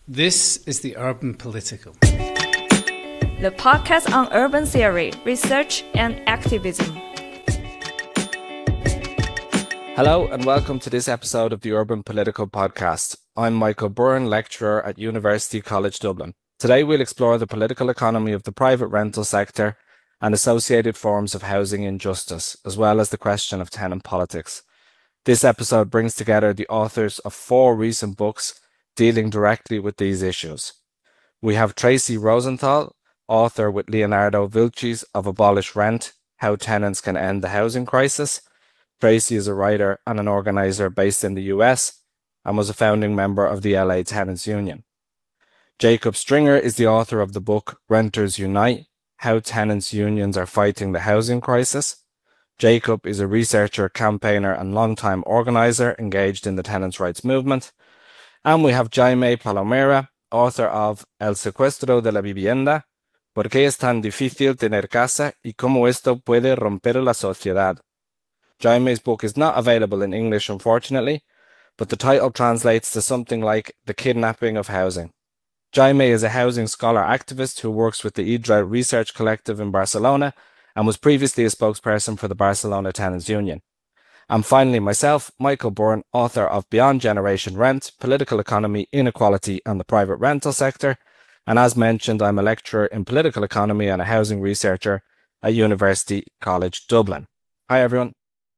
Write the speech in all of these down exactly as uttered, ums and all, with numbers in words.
This is the Urban Political, the podcast on urban theory, research, and activism. Hello and welcome to this episode of the Urban Political Podcast. I'm Michael Byrne, lecturer at University College Dublin. Today we'll explore the political economy of the private rental sector and associated forms of housing injustice, as well as the question of tenant politics. This episode brings together the authors of four recent books dealing directly with these issues. We have Tracy Rosenthal, author with Leonardo Vilches of Abolish Rent, How Tenants Can End the Housing Crisis. Tracy is a writer and an organizer based in the U S and was a founding member of the L A Tenants Union. Jacob Stringer is the author of the book Renters Unite, How Tenants Unions Are Fighting the Housing Crisis. Jacob is a researcher, campaigner and long-time organizer engaged in the tenants' rights movement. And we have Jaime Palomera, author of El secuestro de la vivienda, ¿Por qué es tan difícil tener casa y cómo esto puede romper la sociedad? Jaime's book is not available in English, unfortunately, but the title translates to something like The Kidnapping of Housing. Jaime is a housing scholar activist who works with the IDRA Research Collective in Barcelona and was previously a spokesperson for the Barcelona Tenants Union. And finally, myself, Michael Byrne, author of Beyond Generation Rent, Political Economy, Inequality and the Private Rental Sector. And as mentioned, I'm a lecturer in political economy and a housing researcher at University College Dublin. Hi, everyone.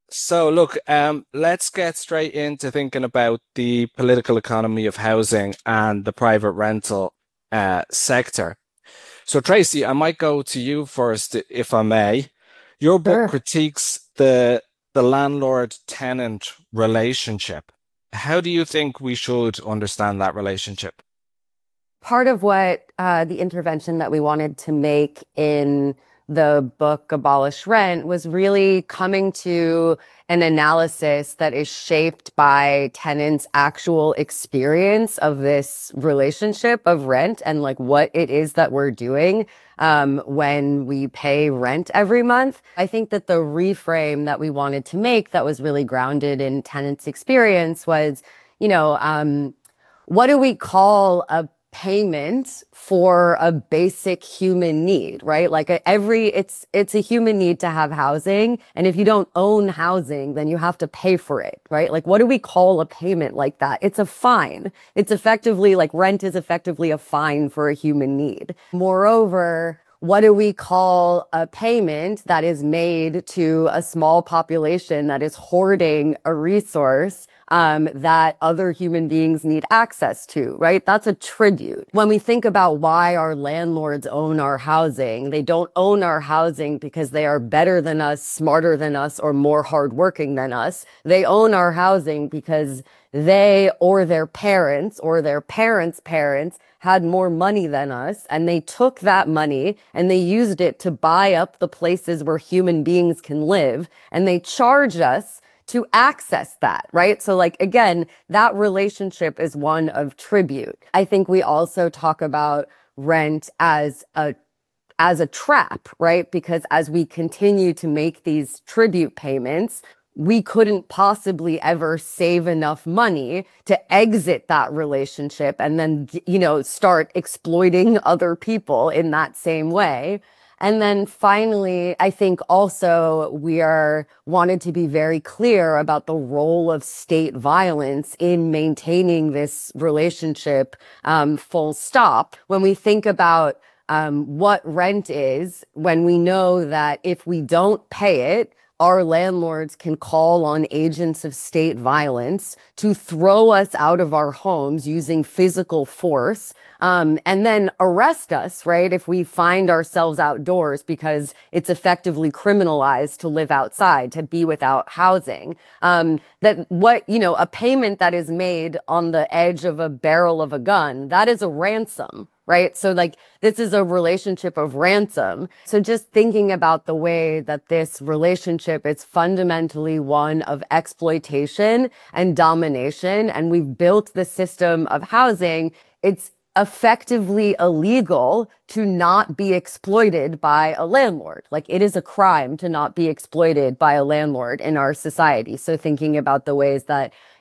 So look, um, let's get straight into thinking about the political economy of housing and the private rental uh, sector. So Tracy, I might go to you first, if I may. Your book Sure. critiques the the landlord-tenant relationship. How do you think we should understand that relationship? Part of what uh, the intervention that we wanted to make in the book Abolish Rent was really coming to an analysis that is shaped by tenants' actual experience of this relationship of rent and like what it is that we're doing um, when we pay rent every month. I think that the reframe that we wanted to make that was really grounded in tenants' experience was, you know, um, what do we call a payment for a basic human need, right? Like a, every, it's, it's a human need to have housing. And if you don't own housing, then you have to pay for it, right? Like, what do we call a payment like that? It's a fine. It's effectively like rent is effectively a fine for a human need. Moreover, what do we call a payment that is made to a small population that is hoarding a resource um, that other human beings need access to, right? That's a tribute. When we think about why our landlords own our housing, they don't own our housing because they are better than us, smarter than us, or more hardworking than us. They own our housing because they or their parents or their parents' parents had more money than us, and they took that money and they used it to buy up the places where human beings can live, and they charge us to access that, right? So like, again, that relationship is one of tribute. I think we also talk about rent as a as a trap, right? Because as we continue to make these tribute payments, we couldn't possibly ever save enough money to exit that relationship and then, you know, start exploiting other people in that same way. And then finally, I think also we are wanted to be very clear about the role of state violence in maintaining this relationship, um, full stop. When we think about um, what rent is, when we know that if we don't pay it, our landlords can call on agents of state violence to throw us out of our homes using physical force, um, and then arrest us, right, if we find ourselves outdoors, because it's effectively criminalized to live outside, to be without housing. Um, that what, you know, a payment that is made on the edge of a barrel of a gun, that is a ransom. Right? So like, this is a relationship of ransom. So just thinking about the way that this relationship is fundamentally one of exploitation and domination, and we've built the system of housing, it's effectively illegal to not be exploited by a landlord. Like, it is a crime to not be exploited by a landlord in our society. So thinking about the ways that,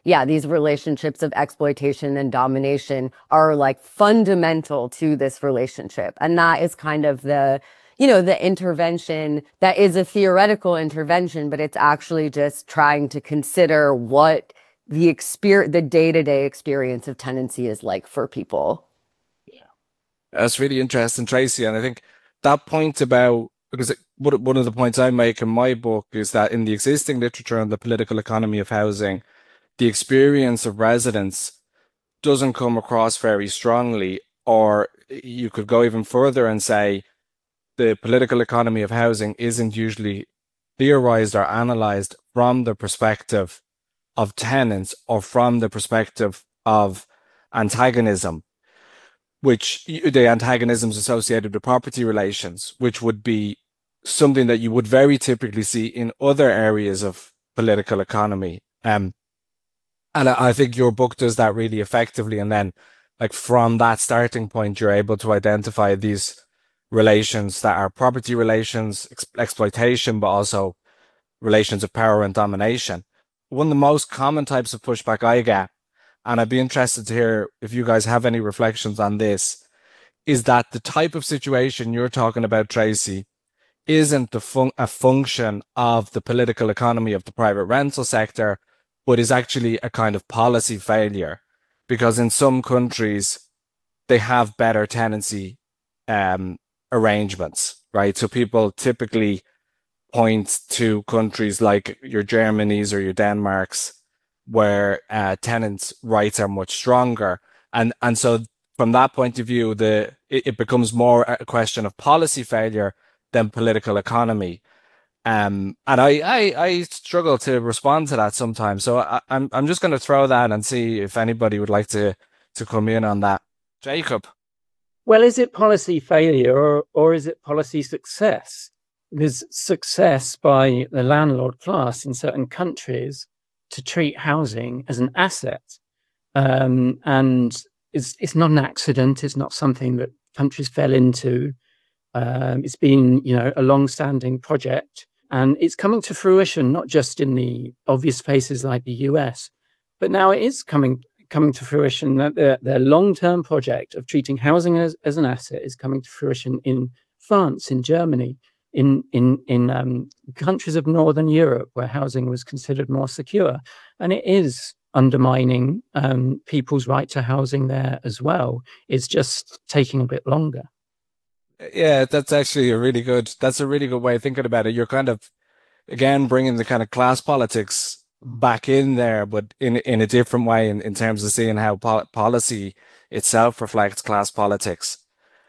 yeah, these relationships of exploitation and domination are like fundamental to this relationship. And that is kind of the, you know, the intervention that is a theoretical intervention, but it's actually just trying to consider what the experience, the day-to-day experience of tenancy is like for people. Yeah, that's really interesting, Tracy. And I think that point about, because it, one of the points I make in my book is that in the existing literature on the political economy of housing, the experience of residents doesn't come across very strongly, or you could go even further and say the political economy of housing isn't usually theorized or analyzed from the perspective of tenants or from the perspective of antagonism, which the antagonisms associated with property relations, which would be something that you would very typically see in other areas of political economy. Um, and I, I think your book does that really effectively. And then, like, from that starting point, you're able to identify these relations that are property relations, ex- exploitation, but also relations of power and domination. One of the most common types of pushback I get, and I'd be interested to hear if you guys have any reflections on this, is that the type of situation you're talking about, Tracy, isn't the fun- a function of the political economy of the private rental sector, but is actually a kind of policy failure. Because in some countries, they have better tenancy um, arrangements, right? So people typically point to countries like your Germanys or your Denmarks, where uh, tenants' rights are much stronger. And and so from that point of view, the it, it becomes more a question of policy failure than political economy. Um, and I, I, I struggle to respond to that sometimes. So I, I'm I'm just going to throw that and see if anybody would like to to come in on that. Jacob. Well, is it policy failure or, or is it policy success? There's success by the landlord class in certain countries to treat housing as an asset. Um, and it's it's not an accident. It's not something that countries fell into. Um, it's been, you know, a long-standing project, and it's coming to fruition, not just in the obvious places like the U S, but now it is coming coming to fruition that their, their long-term project of treating housing as, as an asset is coming to fruition in France, in Germany, in in in um, countries of Northern Europe where housing was considered more secure. And it is undermining um, people's right to housing there as well. It's just taking a bit longer. Yeah, that's actually a really good, that's a really good way of thinking about it. You're kind of, again, bringing the kind of class politics back in there, but in in a different way in, in terms of seeing how po- policy itself reflects class politics.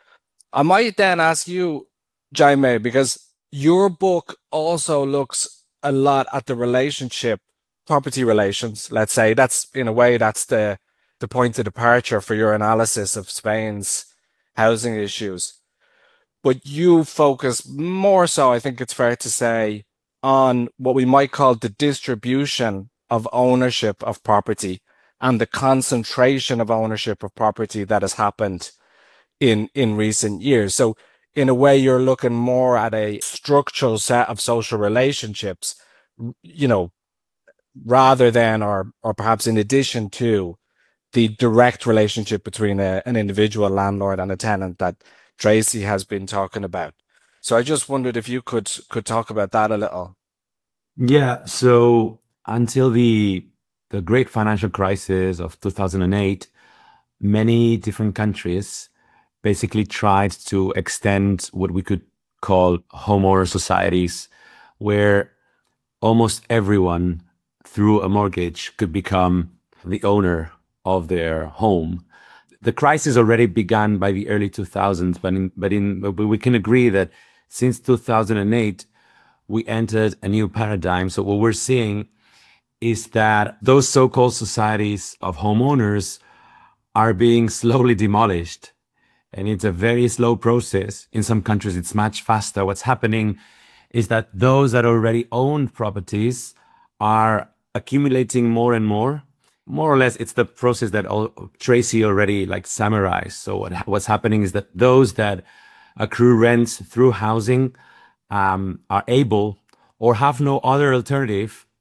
I might then ask you, Jaime, because your book also looks a lot at the relationship, property relations, let's say. That's, in a way, that's the, the point of departure for your analysis of Spain's housing issues. But you focus more so, I think it's fair to say, on what we might call the distribution of ownership of property and the concentration of ownership of property that has happened in, in recent years. So in a way, you're looking more at a structural set of social relationships, you know, rather than, or, or perhaps in addition to, the direct relationship between a, an individual landlord and a tenant that Tracy has been talking about. So I just wondered if you could could talk about that a little. Yeah. So until the the great financial crisis of two thousand eight, many different countries basically tried to extend what we could call homeowner societies, where almost everyone through a mortgage could become the owner of their home. The crisis already began by the early two thousands, but in, but in but we can agree that since two thousand eight, we entered a new paradigm. So what we're seeing is that those so-called societies of homeowners are being slowly demolished. And it's a very slow process. In some countries, it's much faster. What's happening is that those that already own properties are accumulating more and more. More or less, it's the process that all, Tracy already like summarized. So what, what's happening is that those that accrue rents through housing um, are able or have no other alternative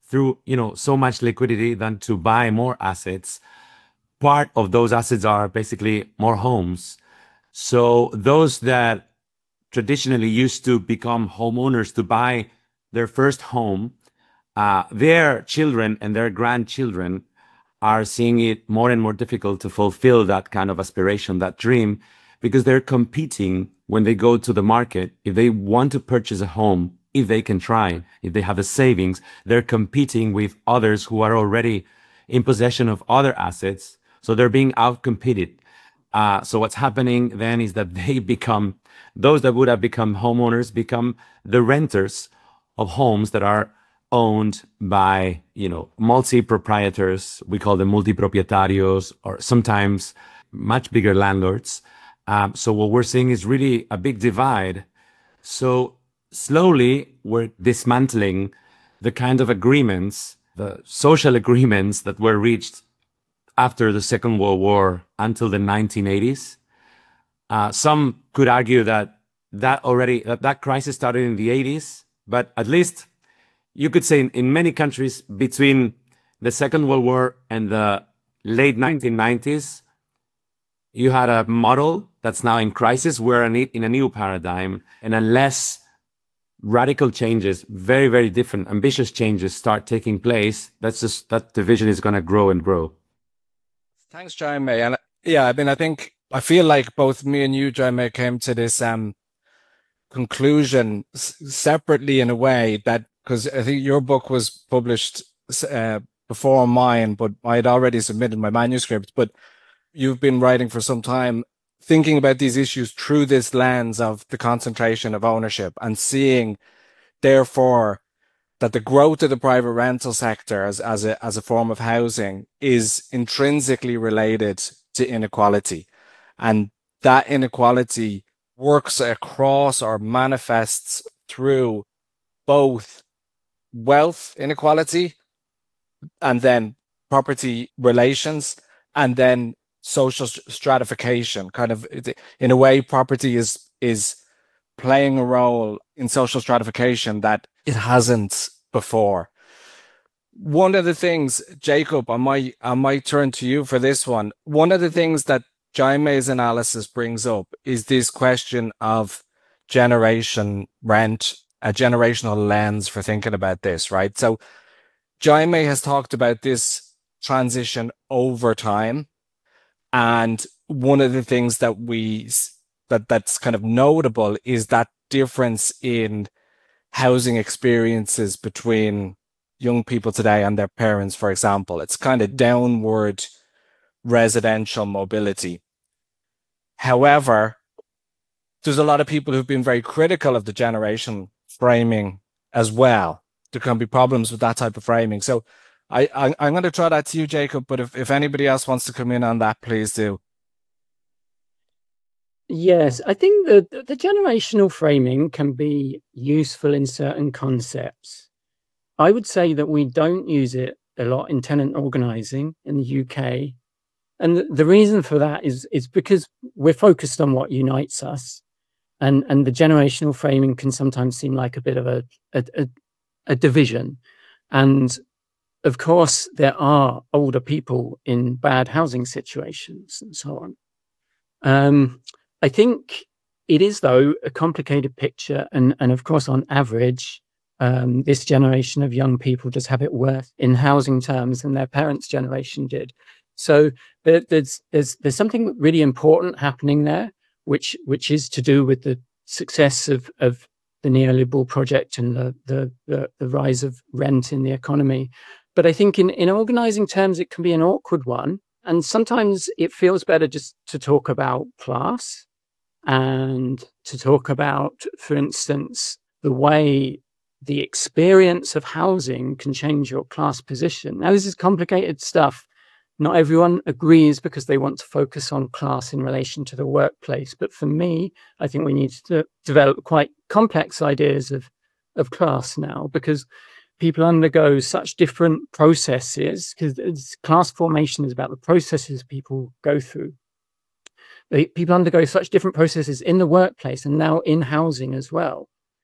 through, you know, so much liquidity than to buy more assets. Part of those assets are basically more homes. So those that traditionally used to become homeowners to buy their first home, uh, their children and their grandchildren are seeing it more and more difficult to fulfill that kind of aspiration, that dream, because they're competing when they go to the market. If they want to purchase a home, if they can try, if they have the savings, they're competing with others who are already in possession of other assets. So they're being outcompeted. Uh, so what's happening then is that they become, those that would have become homeowners become the renters of homes that are owned by, you know, multi-proprietors. We call them multipropietarios, or sometimes much bigger landlords. Um, so what we're seeing is really a big divide. So slowly we're dismantling the kind of agreements, the social agreements that were reached after the Second World War until the nineteen eighties. Uh, some could argue that that already, that, that crisis started in the eighties, but at least you could say in, in many countries between the Second World War and the late nineteen nineties, you had a model that's now in crisis. We're in, in a new paradigm. And unless radical changes, very, very different, ambitious changes start taking place, that's just, that division is going to grow and grow. Thanks, Jaime. And yeah, I mean, I think, I feel like both me and you, Jaime, came to this um, conclusion s- separately in a way that, because I think your book was published uh, before mine, but I had already submitted my manuscript, but you've been writing for some time, thinking about these issues through this lens of the concentration of ownership and seeing, therefore, that the growth of the private rental sector as, as, a, as a form of housing is intrinsically related to inequality. And that inequality works across or manifests through both wealth inequality and then property relations and then social stratification. Kind of, in a way, property is is playing a role in social stratification that it hasn't before. One of the things, Jacob, I might I might turn to you for this one. One of the things that Jaime's analysis brings up is this question of generation rent, a generational lens for thinking about this, right? So Jaime has talked about this transition over time. And one of the things that we that that's kind of notable is that difference in housing experiences between young people today and their parents, for example. It's kind of downward residential mobility. However, there's a lot of people who've been very critical of the generation framing as well. There can be problems with that type of framing. So I, I, I'm going to try that to you, Jacob, but if, if anybody else wants to come in on that, please do. Yes, I think the, the generational framing can be useful in certain concepts. I would say that we don't use it a lot in tenant organising in the U K. And the, the reason for that is, is because we're focused on what unites us. And, and the generational framing can sometimes seem like a bit of a, a, a, a division. And of course, there are older people in bad housing situations and so on. Um, I think it is, though, a complicated picture. And, and of course, on average, um, this generation of young people does have it worse in housing terms than their parents' generation did. So there, there's, there's, there's something really important happening there, which, which is to do with the success of, of the neoliberal project and the, the, the, the rise of rent in the economy. But I think in, in organising terms, it can be an awkward one. And sometimes it feels better just to talk about class and to talk about, for instance, the way the experience of housing can change your class position. Now, this is complicated stuff. Not everyone agrees because they want to focus on class in relation to the workplace. But for me, I think we need to develop quite complex ideas of, of class now, because people undergo such different processes, because class formation is about the processes people go through. They, people undergo such different processes in the workplace and now in housing as well.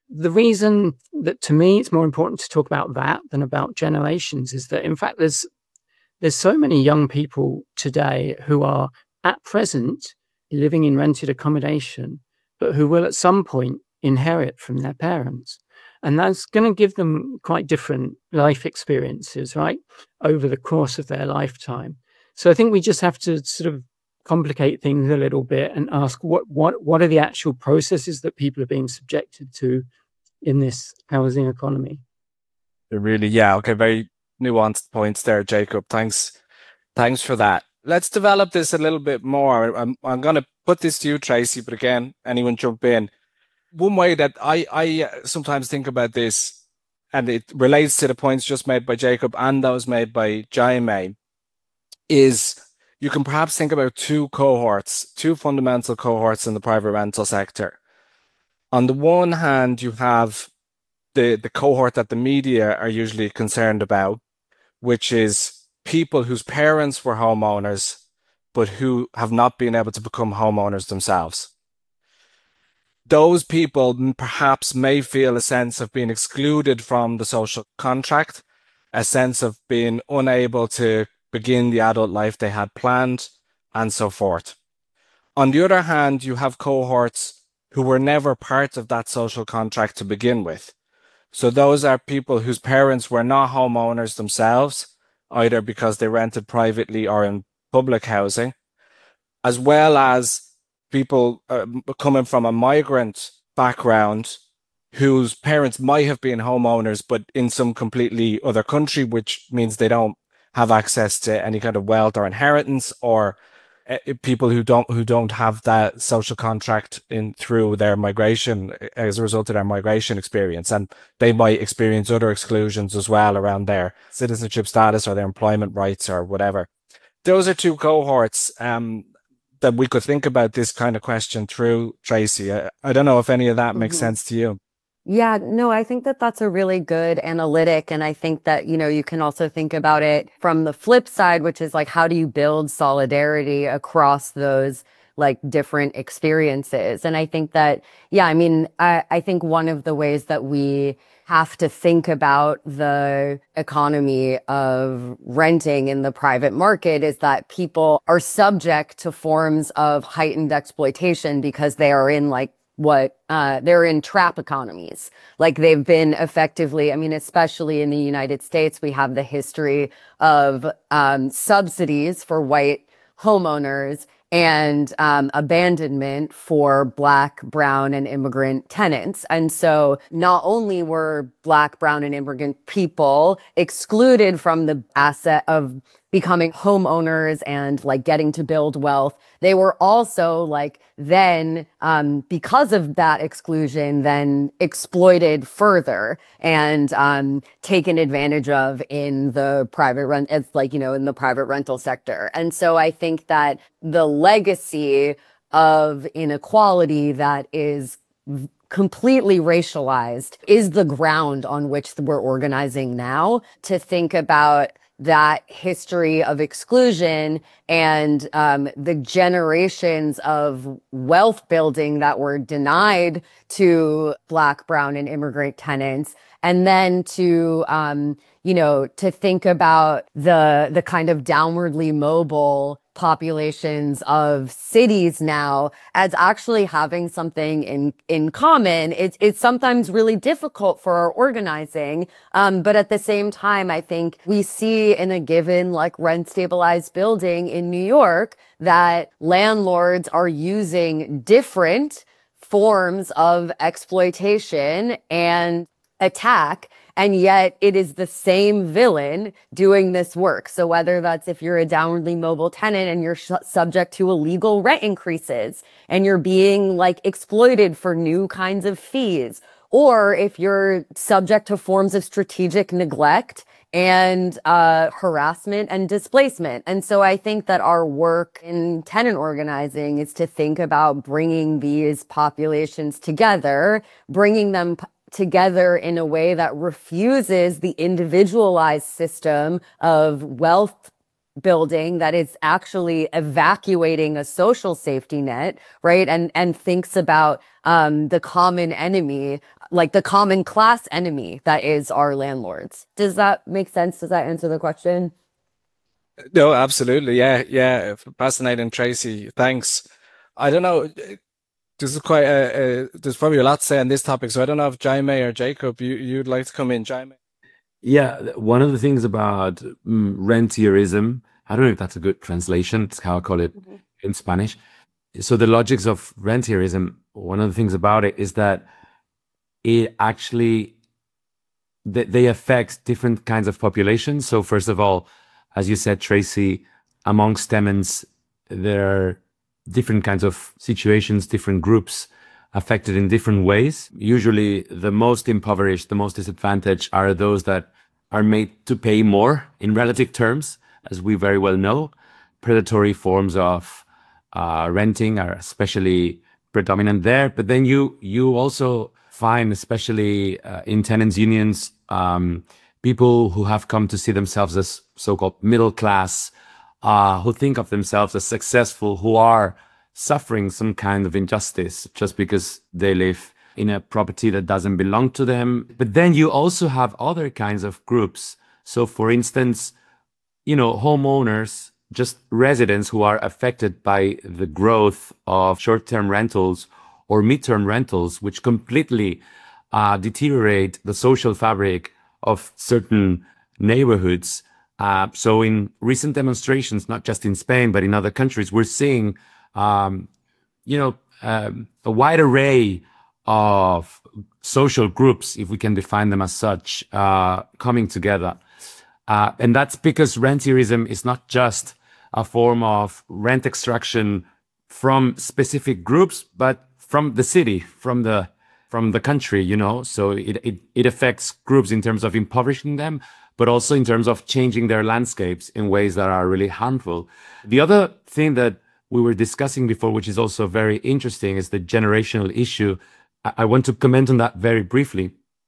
The reason that to me it's more important to talk about that than about generations is that, in fact, there's there's so many young people today who are at present living in rented accommodation, but who will at some point inherit from their parents. And that's going to give them quite different life experiences, right, over the course of their lifetime. So I think we just have to sort of complicate things a little bit and ask what what what are the actual processes that people are being subjected to in this housing economy. Really, yeah, okay, very nuanced points there, Jacob. Thanks, thanks for that. Let's develop this a little bit more. I'm I'm going to put this to you, Tracy, but again, anyone jump in. One way that I I sometimes think about this, and it relates to the points just made by Jacob and those made by Jaime, is you can perhaps think about two cohorts, two fundamental cohorts in the private rental sector. On the one hand, you have the, the cohort that the media are usually concerned about, which is people whose parents were homeowners, but who have not been able to become homeowners themselves. Those people perhaps may feel a sense of being excluded from the social contract, a sense of being unable to begin the adult life they had planned, and so forth. On the other hand, you have cohorts who were never part of that social contract to begin with. So those are people whose parents were not homeowners themselves, either because they rented privately or in public housing, as well as people uh, coming from a migrant background whose parents might have been homeowners, but in some completely other country, which means they don't have access to any kind of wealth or inheritance, or uh, people who don't who don't have that social contract in through their migration as a result of their migration experience, and they might experience other exclusions as well around their citizenship status or their employment rights or whatever. Those are two cohorts um, that we could think about this kind of question through, Tracy. I, I don't know if any of that makes Mm-hmm. sense to you. Yeah, no, I think that that's a really good analytic. And I think that, you know, you can also think about it from the flip side, which is like, how do you build solidarity across those like different experiences? And I think that, yeah, I mean, I, I think one of the ways that we have to think about the economy of renting in the private market is that people are subject to forms of heightened exploitation because they are in like what uh, they're in trap economies. Like they've been effectively, I mean, especially in the United States, we have the history of um, subsidies for white homeowners and um, abandonment for Black, brown, and immigrant tenants. And so not only were Black, brown, and immigrant people excluded from the asset of becoming homeowners and like getting to build wealth, they were also like then, um, because of that exclusion, then exploited further and um, taken advantage of in the private rent, it's like, you know, in the private rental sector. And so I think that the legacy of inequality that is completely racialized is the ground on which we're organizing now to think about that history of exclusion and um, the generations of wealth building that were denied to Black, brown, and immigrant tenants. And then to, um, you know, to think about the the kind of downwardly mobile populations of cities now as actually having something in in common. It's it's sometimes really difficult for our organizing, um, but at the same time, I think we see in a given like rent stabilized building in New York that landlords are using different forms of exploitation and attack, and yet it is the same villain doing this work. So whether that's if you're a downwardly mobile tenant and you're sh- subject to illegal rent increases and you're being like exploited for new kinds of fees, or if you're subject to forms of strategic neglect and uh, harassment and displacement. And so I think that our work in tenant organizing is to think about bringing these populations together, bringing them p- together in a way that refuses the individualized system of wealth building that is actually evacuating a social safety net, right? And and thinks about um, the common enemy, like the common class enemy that is our landlords. Does that make sense? Does that answer the question? No, absolutely. Yeah, yeah. Fascinating, Tracy. Thanks. I don't know. This is quite a, a there's probably a lot to say on this topic. So I don't know if Jaime or Jacob, you you'd like to come in, Jaime. Yeah, one of the things about mm, rentierism, I don't know if that's a good translation. It's how I call it mm-hmm. in Spanish. So the logics of rentierism, one of the things about it is that it actually they, they affect different kinds of populations. So first of all, as you said, Tracy, amongst tenants, there are different kinds of situations, different groups affected in different ways. Usually the most impoverished, the most disadvantaged are those that are made to pay more in relative terms, as we very well know. Predatory forms of uh, renting are especially predominant there. But then you you also find, especially uh, in tenants unions, um, people who have come to see themselves as so-called middle class, uh, who think of themselves as successful, who are suffering some kind of injustice just because they live in a property that doesn't belong to them. But then you also have other kinds of groups. So for instance, you know, homeowners, just residents who are affected by the growth of short-term rentals or mid-term rentals, which completely uh, deteriorate the social fabric of certain neighborhoods. Uh, so in recent demonstrations, not just in Spain, but in other countries, we're seeing, um, you know, um, a wide array of social groups, if we can define them as such, uh, coming together. Uh, and that's because rentierism is not just a form of rent extraction from specific groups, but from the city, from the from the country, you know. So it, it, it affects groups in terms of impoverishing them, but also in terms of changing their landscapes in ways that are really harmful. The other thing that we were discussing before, which is also very interesting, is the generational issue. I, I want to comment on that very briefly.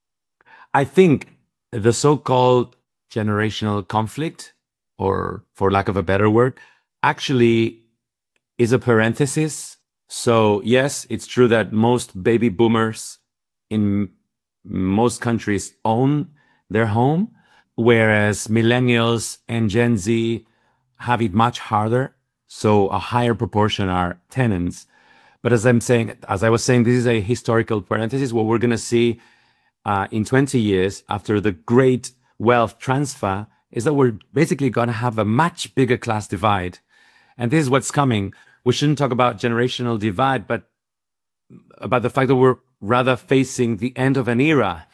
I think the so-called generational conflict, or for lack of a better word, actually is a parenthesis. So yes, it's true that most baby boomers in most countries own their home, whereas millennials and Gen Z have it much harder. So a higher proportion are tenants. But as I'm saying, as I was saying, this is a historical parenthesis. What we're going to see uh, in twenty years after the great wealth transfer is that we're basically going to have a much bigger class divide. And this is what's coming. We shouldn't talk about generational divide, but about the fact that we're rather facing the end of an era.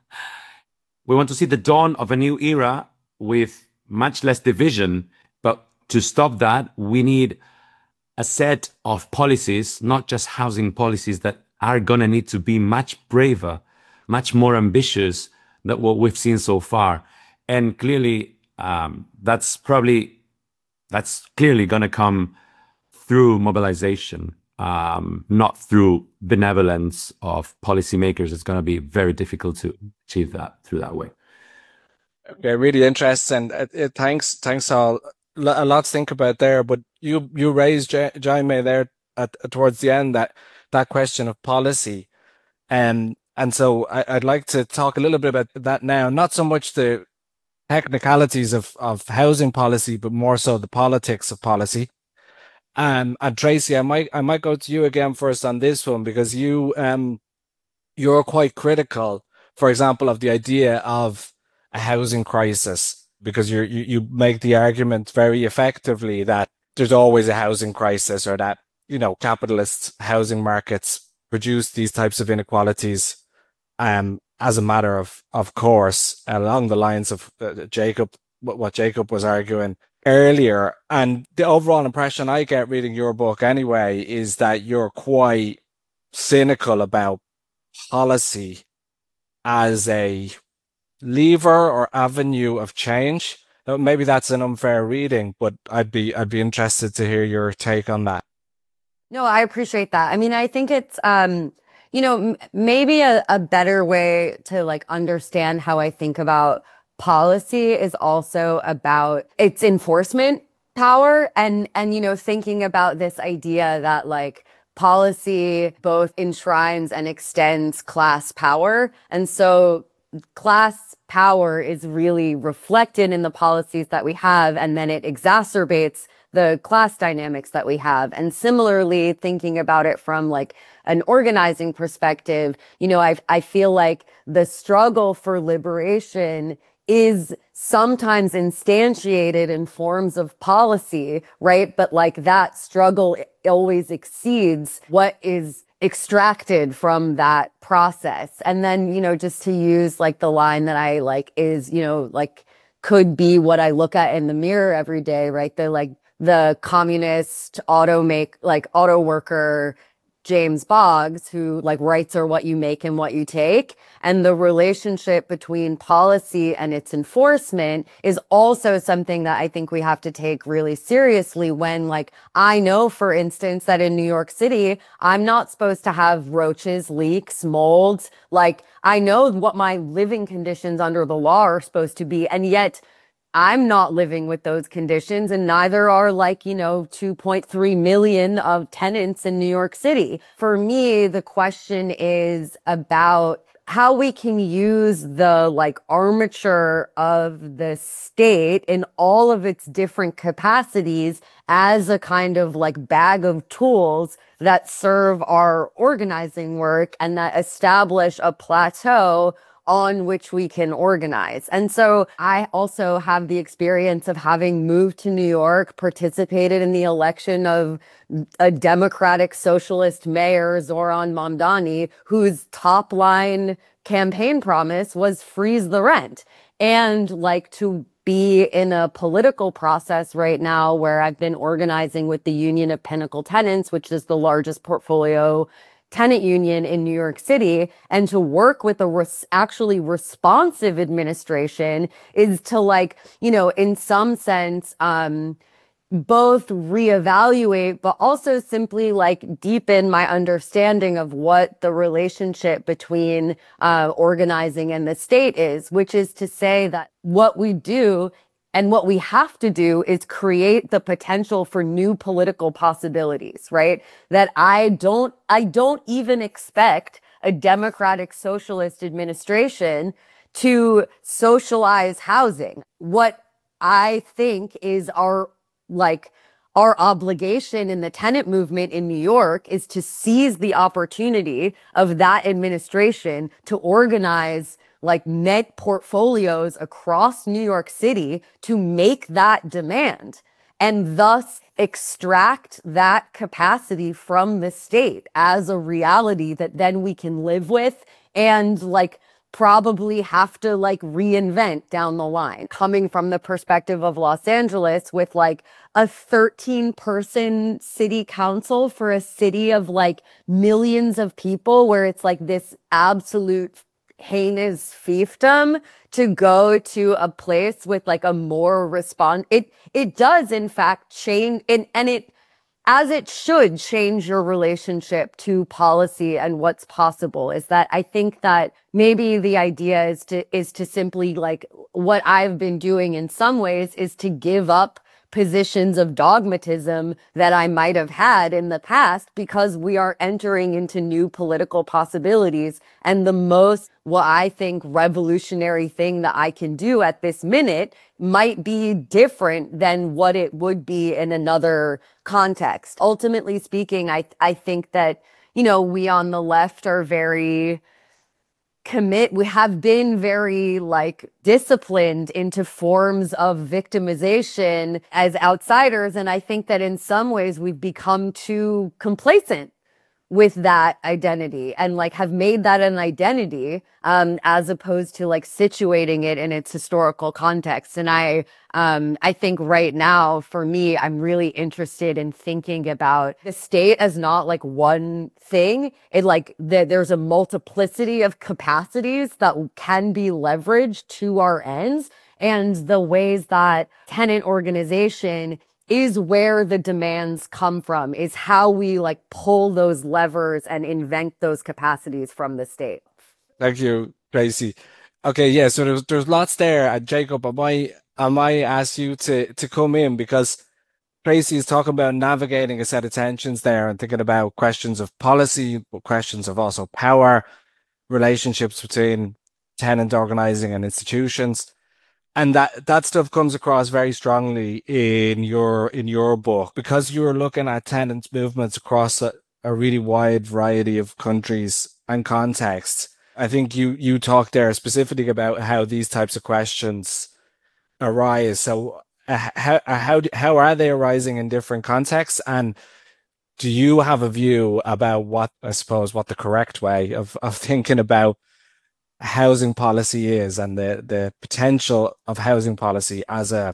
We want to see the dawn of a new era with much less division. But to stop that, we need a set of policies, not just housing policies, that are going to need to be much braver, much more ambitious than what we've seen so far. And clearly, um, that's probably, that's clearly going to come through mobilization, um, not through benevolence of policymakers. It's going to be very difficult to achieve that through that way. Okay, really interesting. Uh, uh, thanks, thanks all. A lot to think about there. But you you raised, Jaime, there at, towards the end, that that question of policy, and and so I, I'd like to talk a little bit about that now. Not so much the technicalities of of housing policy, but more so the politics of policy. Um, and Tracy, I might I might go to you again first on this one, because you um you're quite critical, for example, of the idea of a housing crisis, because you're, you you make the argument very effectively that there's always a housing crisis, or that, you know, capitalist housing markets produce these types of inequalities um as a matter of of course, along the lines of uh, Jacob, what, what Jacob was arguing earlier. And the overall impression I get reading your book anyway is that you're quite cynical about policy as a lever or avenue of change. Now, maybe that's an unfair reading, but I'd be I'd be interested to hear your take on that. No, I appreciate that. I mean, I think it's um you know, m- maybe a, a better way to like understand how I think about policy is also about its enforcement power and, and, you know, thinking about this idea that like policy both enshrines and extends class power. And so class power is really reflected in the policies that we have, and then it exacerbates the class dynamics that we have. And similarly, thinking about it from like an organizing perspective, you know, I I feel like the struggle for liberation is sometimes instantiated in forms of policy, right? But like that struggle always exceeds what is extracted from that process. And then, you know, just to use like the line that I like is, you know, like could be what I look at in the mirror every day, right? The like the communist auto make like auto worker James Boggs, who like rights are what you make and what you take. And the relationship between policy and its enforcement is also something that I think we have to take really seriously when like, I know, for instance, that in New York City, I'm not supposed to have roaches, leaks, molds. Like I know what my living conditions under the law are supposed to be. And yet I'm not living with those conditions, and neither are like, you know, two point three million of tenants in New York City. For me, the question is about how we can use the like armature of the state in all of its different capacities as a kind of like bag of tools that serve our organizing work and that establish a plateau on which we can organize. And so I also have the experience of having moved to New York, participated in the election of a Democratic Socialist mayor, Zoran Mamdani, whose top line campaign promise was freeze the rent. And like to be in a political process right now where I've been organizing with the Union of Pinnacle Tenants, which is the largest portfolio tenant union in New York City, and to work with a res- actually responsive administration is to like, you know, in some sense, um, both reevaluate, but also simply like deepen my understanding of what the relationship between uh, organizing and the state is, which is to say that what we do and what we have to do is create the potential for new political possibilities, right? That I don't, I don't even expect a democratic socialist administration to socialize housing. What I think is our, like, our obligation in the tenant movement in New York is to seize the opportunity of that administration to organize like net portfolios across New York City to make that demand and thus extract that capacity from the state as a reality that then we can live with and like probably have to like reinvent down the line. Coming from the perspective of Los Angeles with like a thirteen person city council for a city of like millions of people where it's like this absolute heinous fiefdom to go to a place with like a more respond it it does in fact change and and it as it should change your relationship to policy and what's possible. Is that I think that maybe the idea is to is to simply like what I've been doing in some ways is to give up positions of dogmatism that I might have had in the past because we are entering into new political possibilities. And the most, what I think, revolutionary thing that I can do at this minute might be different than what it would be in another context. Ultimately speaking, I, I think that, you know, we on the left are very commit we have been very like disciplined into forms of victimization as outsiders, and I think that in some ways we've become too complacent with that identity and like have made that an identity um as opposed to like situating it in its historical context. And I um I think right now for me I'm really interested in thinking about the state as not like one thing. It like the, there's a multiplicity of capacities that can be leveraged to our ends, and the ways that tenant organization is where the demands come from, is how we like pull those levers and invent those capacities from the state. Thank you, Tracy. Okay, yeah, so there's there's lots there. And Jacob, I might I might ask you to to come in because Tracy is talking about navigating a set of tensions there and thinking about questions of policy, but questions of also power, relationships between tenant organizing and institutions. And that that stuff comes across very strongly in your in your book because you're looking at tenants movements across a, a really wide variety of countries and contexts. I think you you talked there specifically about how these types of questions arise. So uh, how uh, how do- how are they arising in different contexts? And do you have a view about what I suppose what the correct way of of thinking about housing policy is and the the potential of housing policy as a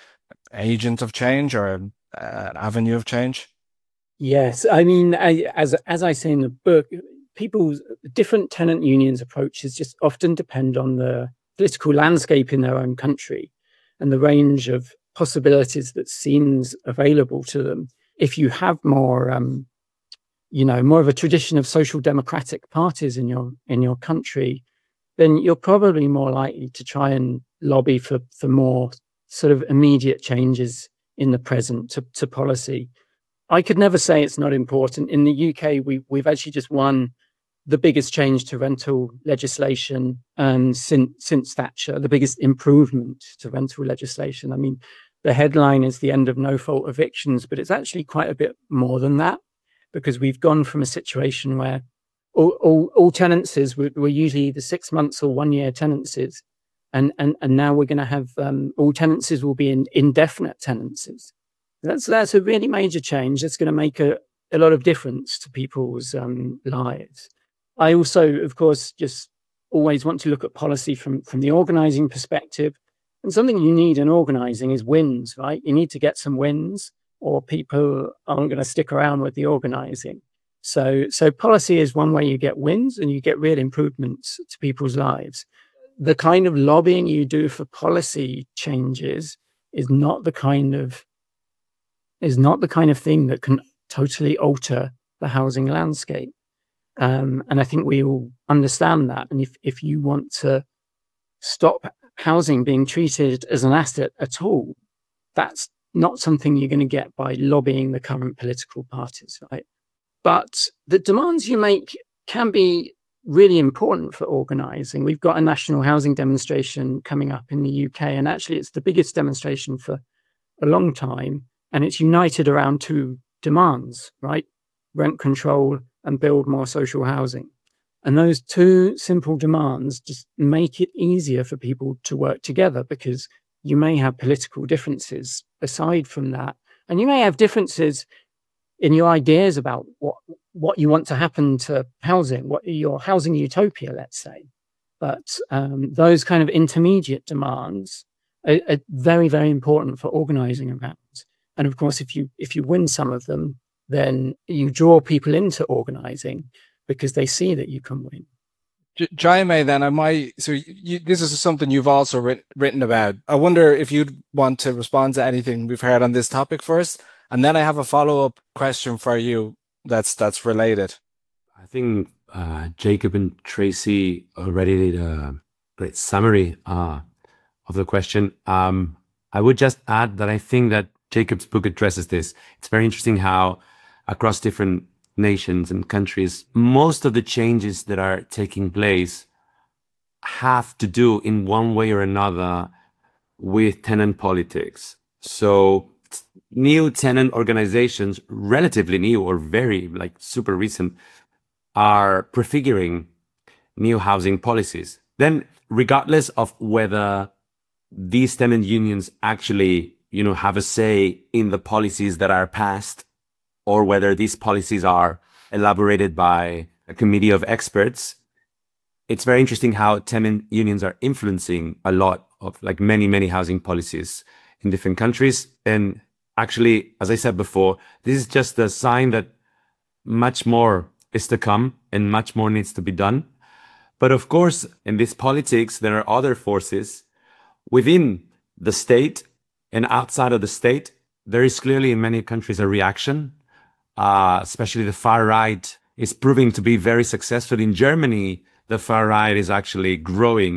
agent of change or an avenue of change? Yes, I mean, I, as as I say in the book, people's different tenant unions approaches just often depend on the political landscape in their own country and the range of possibilities that seems available to them. If you have more, um, you know, more of a tradition of social democratic parties in your in your country, then you're probably more likely to try and lobby for for more sort of immediate changes in the present to, to policy. I could never say it's not important. In the U K, we, we've actually just won the biggest change to rental legislation um, since, since Thatcher, the biggest improvement to rental legislation. I mean, the headline is the end of no-fault evictions, but it's actually quite a bit more than that because we've gone from a situation where all, all, all tenancies were, were usually the six months or one-year tenancies, and, and, and now we're going to have um, all tenancies will be in indefinite tenancies. That's that's a really major change. That's going to make a, a lot of difference to people's um, lives. I also, of course, just always want to look at policy from, from the organizing perspective. And something you need in organizing is wins, right? You need to get some wins or people aren't going to stick around with the organizing. So, so policy is one way you get wins and you get real improvements to people's lives. The kind of lobbying you do for policy changes is not the kind of is not the kind of thing that can totally alter the housing landscape. Um, and I think we all understand that. And if, if you want to stop housing being treated as an asset at all, that's not something you're going to get by lobbying the current political parties, right? But the demands you make can be really important for organizing. We've got a national housing demonstration coming up in the U K, and actually it's the biggest demonstration for a long time. And it's united around two demands, right? Rent control and build more social housing. And those two simple demands just make it easier for people to work together because you may have political differences aside from that. And you may have differences in your ideas about what, what you want to happen to housing, what your housing utopia, let's say. But um, those kind of intermediate demands are, are very, very important for organizing around. And of course, if you if you win some of them, then you draw people into organizing because they see that you can win. J- Jaime, then I might. So you, this is something you've also writ- written about. I wonder if you'd want to respond to anything we've heard on this topic first, and then I have a follow-up question for you that's that's related. I think uh, Jacob and Tracy already did a great summary uh, of the question. Um, I would just add that I think that Jacob's book addresses this. It's very interesting how across different nations and countries, most of the changes that are taking place have to do in one way or another with tenant politics. So new tenant organizations, relatively new or very like super recent, are prefiguring new housing policies. Then regardless of whether these tenant unions actually you know, have a say in the policies that are passed, or whether these policies are elaborated by a committee of experts. It's very interesting how tenant unions are influencing a lot of like many, many housing policies in different countries. And actually, as I said before, this is just a sign that much more is to come and much more needs to be done. But of course, in this politics, there are other forces within the state and outside of the state. There is clearly in many countries a reaction, uh, especially the far right is proving to be very successful. In Germany, the far right is actually growing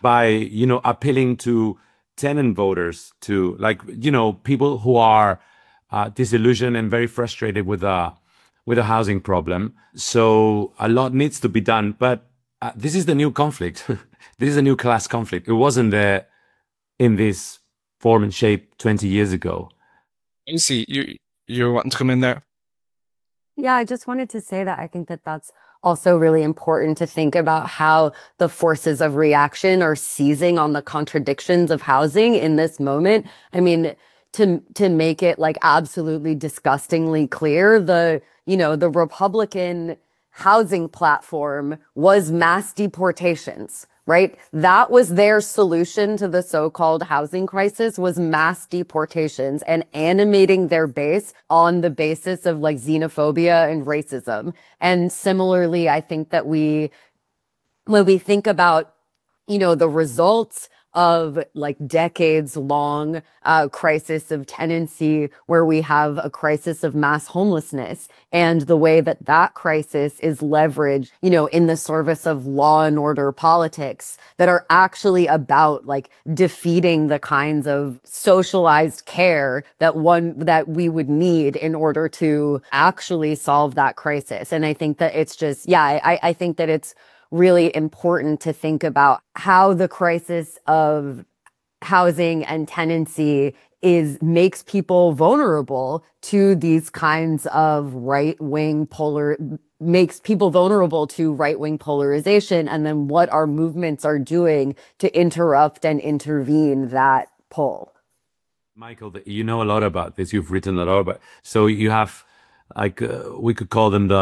by, you know, appealing to tenant voters, to like, you know, people who are uh, disillusioned and very frustrated with the with a housing problem. So a lot needs to be done. But uh, this is the new conflict. This is a new class conflict. It wasn't there in this form and shape twenty years ago. You see, you you're wanting to come in there. Yeah, I just wanted to say that I think that that's also really important to think about how the forces of reaction are seizing on the contradictions of housing in this moment. I mean, to to make it like absolutely disgustingly clear, the, you know, the Republican housing platform was mass deportations, right? That was their solution to the so-called housing crisis, was mass deportations and animating their base on the basis of like xenophobia and racism. And similarly, I think that we, when we think about, you know, the results of like decades long uh, crisis of tenancy, where we have a crisis of mass homelessness, and the way that that crisis is leveraged, you know, in the service of law and order politics that are actually about like defeating the kinds of socialized care that one that we would need in order to actually solve that crisis. And I think that it's just, yeah, I, I think that it's really important to think about how the crisis of housing and tenancy is makes people vulnerable to these kinds of right-wing polar makes people vulnerable to right-wing polarization, and then what our movements are doing to interrupt and intervene that pull. Michael, you know a lot about this. You've written a lot about. So you have, like, uh, we could call them the,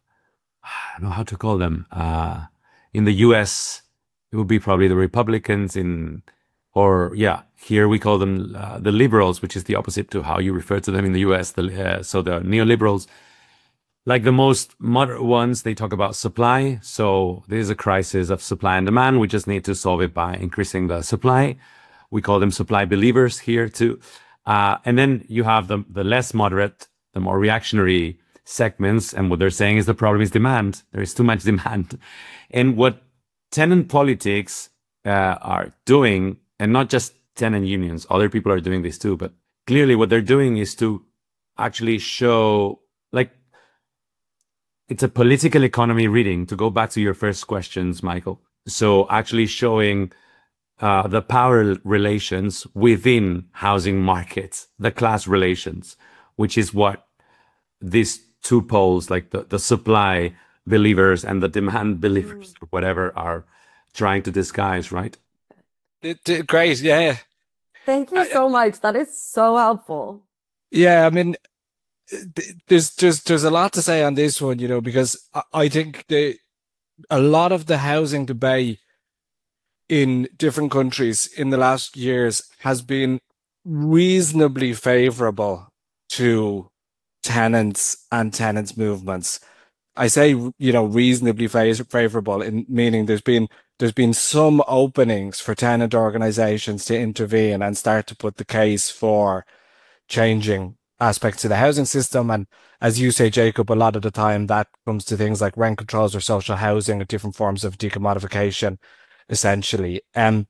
I don't know how to call them. Uh, in the U S, it would be probably the Republicans. In, or yeah, here we call them uh, the liberals, which is the opposite to how you refer to them in the U S. The, uh, so the neoliberals, like the most moderate ones, they talk about supply. So there is a crisis of supply and demand. We just need to solve it by increasing the supply. We call them supply believers here too. Uh, and then you have the, the less moderate, the more reactionary segments. And what they're saying is the problem is demand. There is too much demand. And what tenant politics uh, are doing, and not just tenant unions, other people are doing this too, but clearly what they're doing is to actually show, like, it's a political economy reading, to go back to your first questions, Michael. So actually showing uh, the power relations within housing markets, the class relations, which is what these two poles, like the, the supply believers and the demand believers, or whatever, are trying to disguise, right? It, it, great, yeah. Thank you so much. That is so helpful. Yeah, I mean, there's there's there's a lot to say on this one, you know, because I think the a lot of the housing debate in different countries in the last years has been reasonably favorable to tenants and tenants movements. I say, you know, reasonably favorable in meaning there's been there's been some openings for tenant organizations to intervene and start to put the case for changing aspects of the housing system. And as you say, Jacob, a lot of the time that comes to things like rent controls or social housing or different forms of decommodification, essentially. Um,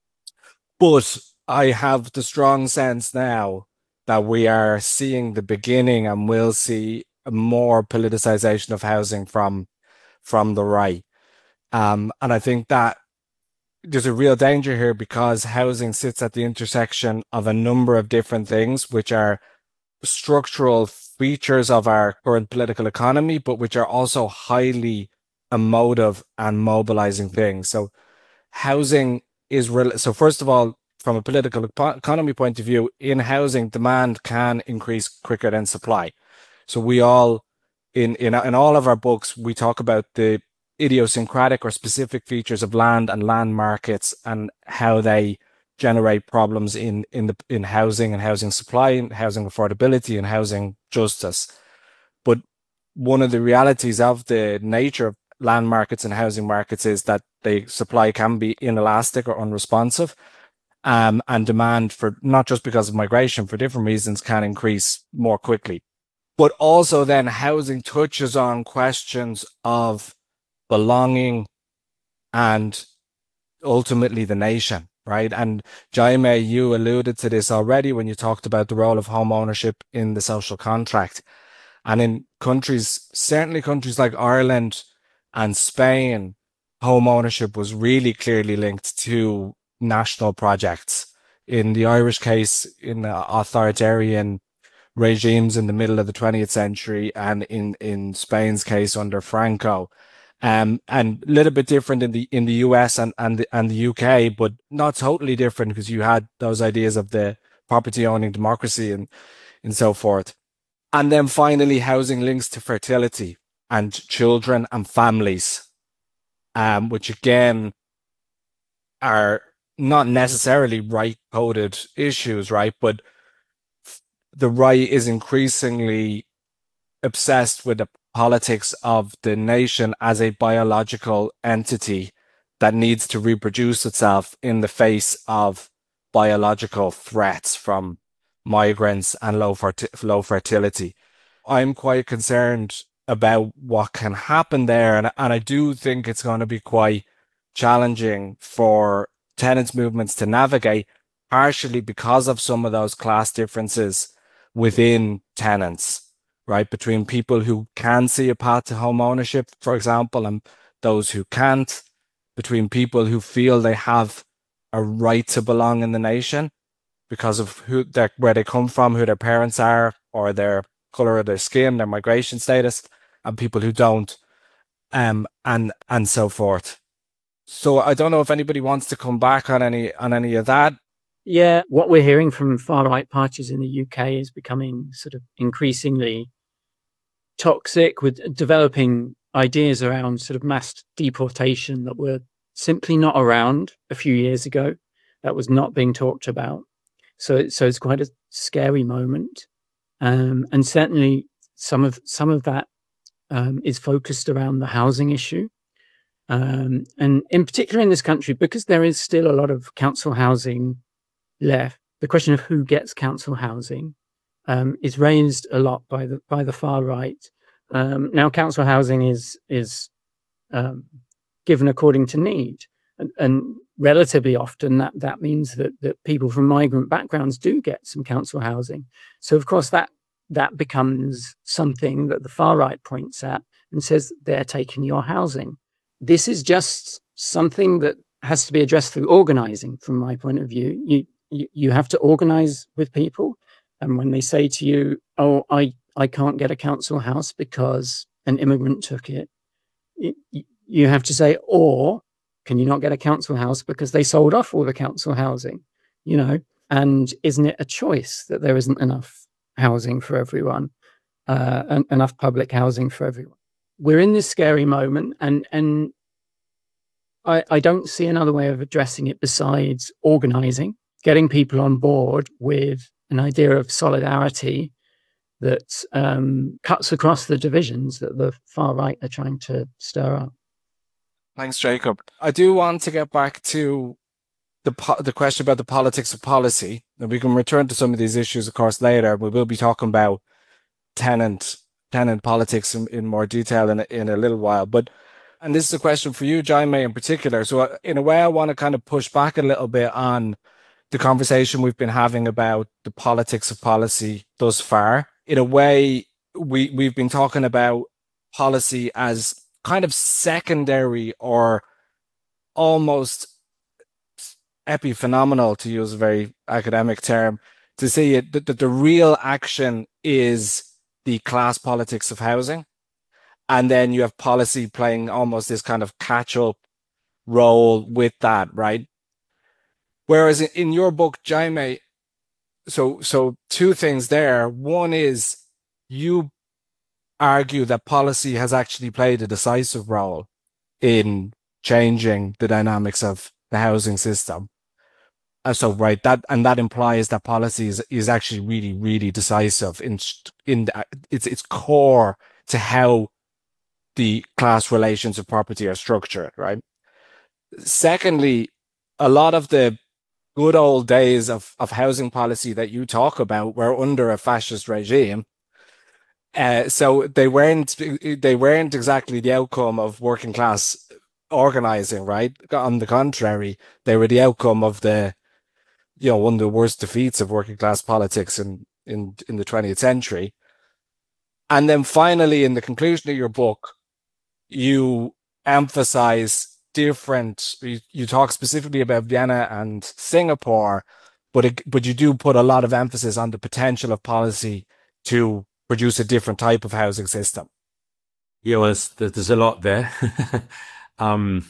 but I have the strong sense now that we are seeing the beginning and will see more politicization of housing from from the right. Um, and I think that there's a real danger here because housing sits at the intersection of a number of different things, which are structural features of our current political economy, but which are also highly emotive and mobilizing things. So housing is real. So first of all, from a political economy point of view, in housing, demand can increase quicker than supply. So we all, in, in, in all of our books, we talk about the idiosyncratic or specific features of land and land markets and how they generate problems in, in, the, in housing and housing supply and housing affordability and housing justice. But one of the realities of the nature of land markets and housing markets is that the supply can be inelastic or unresponsive. Um, and demand, for not just because of migration, for different reasons, can increase more quickly. But also then housing touches on questions of belonging and ultimately the nation, right? And Jaime, you alluded to this already when you talked about the role of home ownership in the social contract. And in countries, certainly countries like Ireland and Spain, home ownership was really clearly linked to national projects. In the Irish case, in authoritarian regimes in the middle of the twentieth century, and in, in Spain's case under Franco. Um, and a little bit different in the in the U S and, and, the, and the U K, but not totally different because you had those ideas of the property owning democracy and, and so forth. And then finally, housing links to fertility and children and families, um, which again are not necessarily right-coded issues, right? But the right is increasingly obsessed with the politics of the nation as a biological entity that needs to reproduce itself in the face of biological threats from migrants and low, ferti- low fertility. I'm quite concerned about what can happen there. And, and I do think it's going to be quite challenging for tenants' movements to navigate, partially because of some of those class differences within tenants, right? Between people who can see a path to home ownership, for example, and those who can't, between people who feel they have a right to belong in the nation because of who they're, where they come from, who their parents are, or their color of their skin, their migration status, and people who don't, um, and and so forth. So I don't know if anybody wants to come back on any on any of that. Yeah, what we're hearing from far-right parties in the U K is becoming sort of increasingly toxic, with developing ideas around sort of mass deportation that were simply not around a few years ago. That was not being talked about. So, so it's quite a scary moment. Um, and certainly some of some of that um, is focused around the housing issue. Um, and in particular in this country, because there is still a lot of council housing left, the question of who gets council housing um, is raised a lot by the by the far right. Um, now, council housing is is um, given according to need, and, and relatively often that that means that that people from migrant backgrounds do get some council housing. So, of course, that that becomes something that the far right points at and says they're taking your housing. This is just something that has to be addressed through organizing. From my point of view, you you, you have to organize with people, and when they say to you, "Oh, I I can't get a council house because an immigrant took it," you, you have to say, "Or can you not get a council house because they sold off all the council housing?" You know, and isn't it a choice that there isn't enough housing for everyone, uh, and enough public housing for everyone? We're in this scary moment, and and I, I don't see another way of addressing it besides organizing, getting people on board with an idea of solidarity that um, cuts across the divisions that the far right are trying to stir up. Thanks, Jacob. I do want to get back to the po- the question about the politics of policy, and we can return to some of these issues, of course, later. We will be talking about tenant tenant politics in, in more detail in a, in a little while. But and this is a question for you, Jaime, in particular. So uh, in a way, I want to kind of push back a little bit on the conversation we've been having about the politics of policy thus far. In a way, we, we've been talking about policy as kind of secondary or almost epiphenomenal, to use a very academic term, to see it that, that the real action is the class politics of housing. And then you have policy playing almost this kind of catch-up role with that, right? Whereas in your book, Jaime, so so two things there. One is you argue that policy has actually played a decisive role in changing the dynamics of the housing system. And so, right, that and that implies that policy is, is actually really, really decisive in in the, its its core to how the class relations of property are structured, right? Secondly, a lot of the good old days of, of housing policy that you talk about were under a fascist regime. Uh, so they weren't they weren't exactly the outcome of working class organizing, right? On the contrary, they were the outcome of the, you know, one of the worst defeats of working class politics in, in, in the twentieth century. And then finally, in the conclusion of your book, you emphasize different, you, you talk specifically about Vienna and Singapore, but it, but you do put a lot of emphasis on the potential of policy to produce a different type of housing system. Yeah, well, there's, there's a lot there. um,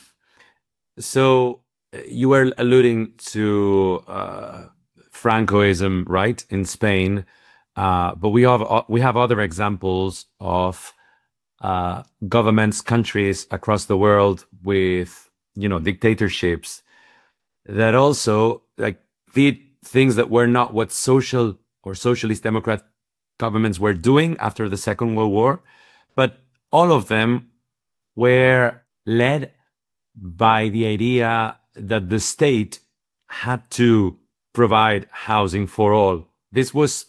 so you were alluding to uh, Francoism, right, in Spain, uh, but we have uh, we have other examples of uh, governments, countries across the world with, you know, dictatorships that also like did things that were not what social or socialist democrat governments were doing after the Second World War, but all of them were led by the idea that the state had to provide housing for all. This was,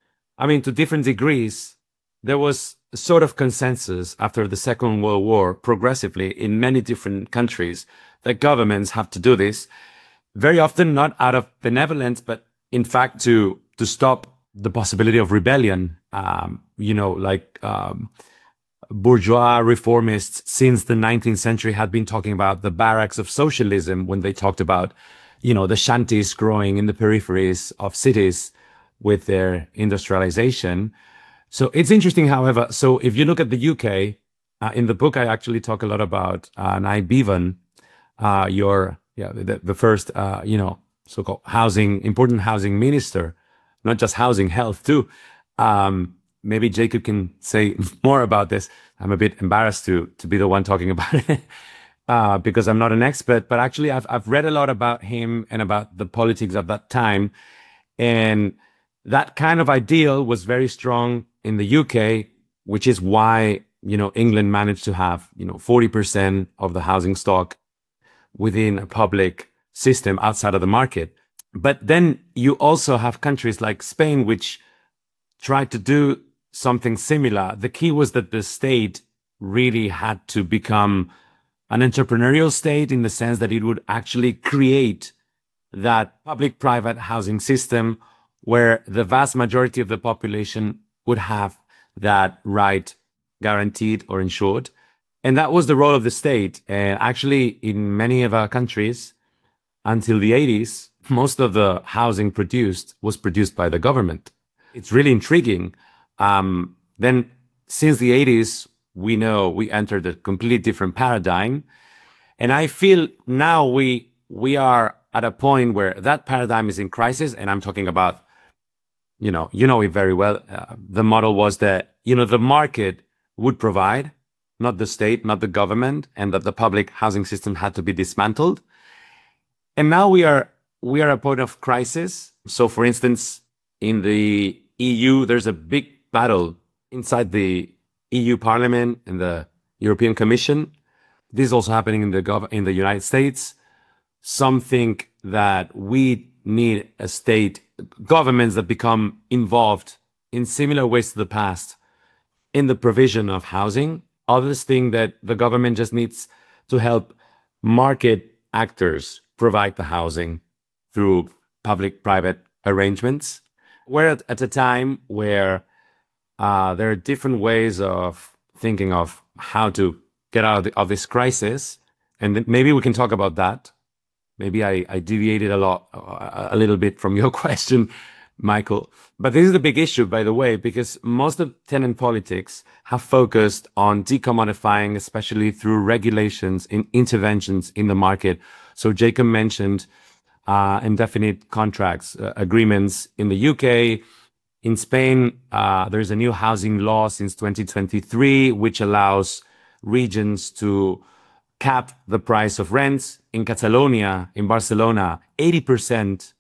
I mean, to different degrees, there was a sort of consensus after the Second World War, progressively in many different countries, that governments have to do this, very often not out of benevolence, but in fact to to stop the possibility of rebellion. Um, you know, like um, bourgeois reformists since the nineteenth century had been talking about the barracks of socialism when they talked about, you know, the shanties growing in the peripheries of cities with their industrialization. So it's interesting, however, so if you look at the U K, uh, in the book, I actually talk a lot about uh, Nye Bevan, uh, your, yeah, the, the first, uh, you know, so-called housing, important housing minister, not just housing, health too. Um, maybe Jacob can say more about this. I'm a bit embarrassed to to be the one talking about it uh, because I'm not an expert, but actually I've, I've read a lot about him and about the politics of that time. And that kind of ideal was very strong in the U K, which is why, you know, England managed to have, you know, forty percent of the housing stock within a public system outside of the market. But then you also have countries like Spain, which tried to do something similar. The key was that the state really had to become an entrepreneurial state in the sense that it would actually create that public-private housing system where the vast majority of the population would have that right guaranteed or insured. And that was the role of the state. And actually, in many of our countries, until the eighties, most of the housing produced was produced by the government. It's really intriguing. Um, then, since the eighties, we know we entered a completely different paradigm. And I feel now we we are at a point where that paradigm is in crisis. And I'm talking about, you know, you know it very well. Uh, the model was that, you know, the market would provide, not the state, not the government, and that the public housing system had to be dismantled. And now we are we are at a point of crisis. So, for instance, in the E U, there's a big battle inside the E U Parliament and the European Commission. This is also happening in the gov- in the United States. Some think that we need a state, governments that become involved in similar ways to the past in the provision of housing. Others think that the government just needs to help market actors provide the housing through public-private arrangements. We're at, at a time where uh, there are different ways of thinking of how to get out of, the, of this crisis. And th- maybe we can talk about that. Maybe I, I deviated a lot, a, a little bit from your question, Michael. But this is the big issue, by the way, because most of tenant politics have focused on decommodifying, especially through regulations and interventions in the market. So Jacob mentioned uh, indefinite contracts, uh, agreements in the U K. In Spain, uh, there's a new housing law since twenty twenty-three, which allows regions to cap the price of rents. In Catalonia, in Barcelona, eighty percent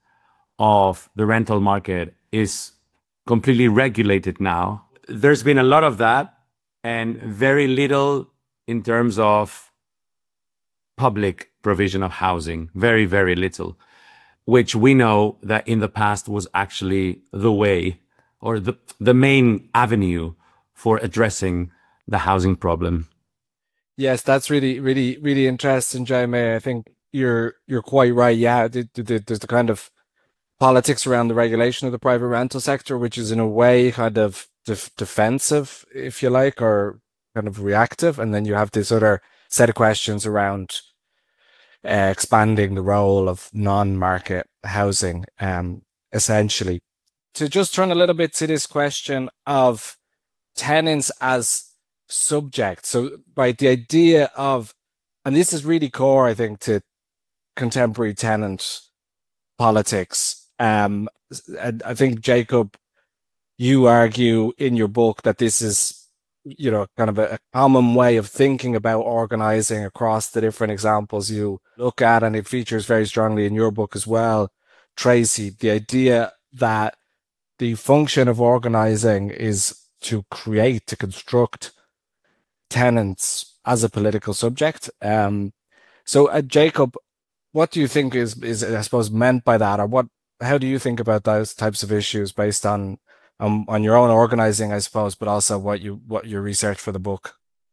of the rental market is completely regulated now. There's been a lot of that and very little in terms of public provision of housing, very, very little, which we know that in the past was actually the way or the, the main avenue for addressing the housing problem. Yes, that's really, really, really interesting, Jaime. I think you're you're quite right. Yeah, the, the, there's the kind of politics around the regulation of the private rental sector, which is in a way kind of def defensive, if you like, or kind of reactive. And then you have this other set of questions around uh, expanding the role of non-market housing, um, essentially. To just turn a little bit to this question of tenants as subjects. So, right, the idea of, and this is really core, I think, to contemporary tenant politics. Um, and I think, Jacob, you argue in your book that this is, you know, kind of a, a common way of thinking about organizing across the different examples you look at, and it features very strongly in your book as well, Tracy, the idea that the function of organizing is to create, to construct tenants as a political subject. Um, so, uh, Jacob, what do you think is, is, I suppose, meant by that, or what? How do you think about those types of issues based on um, on your own organizing, I suppose, but also what you what your research for the book?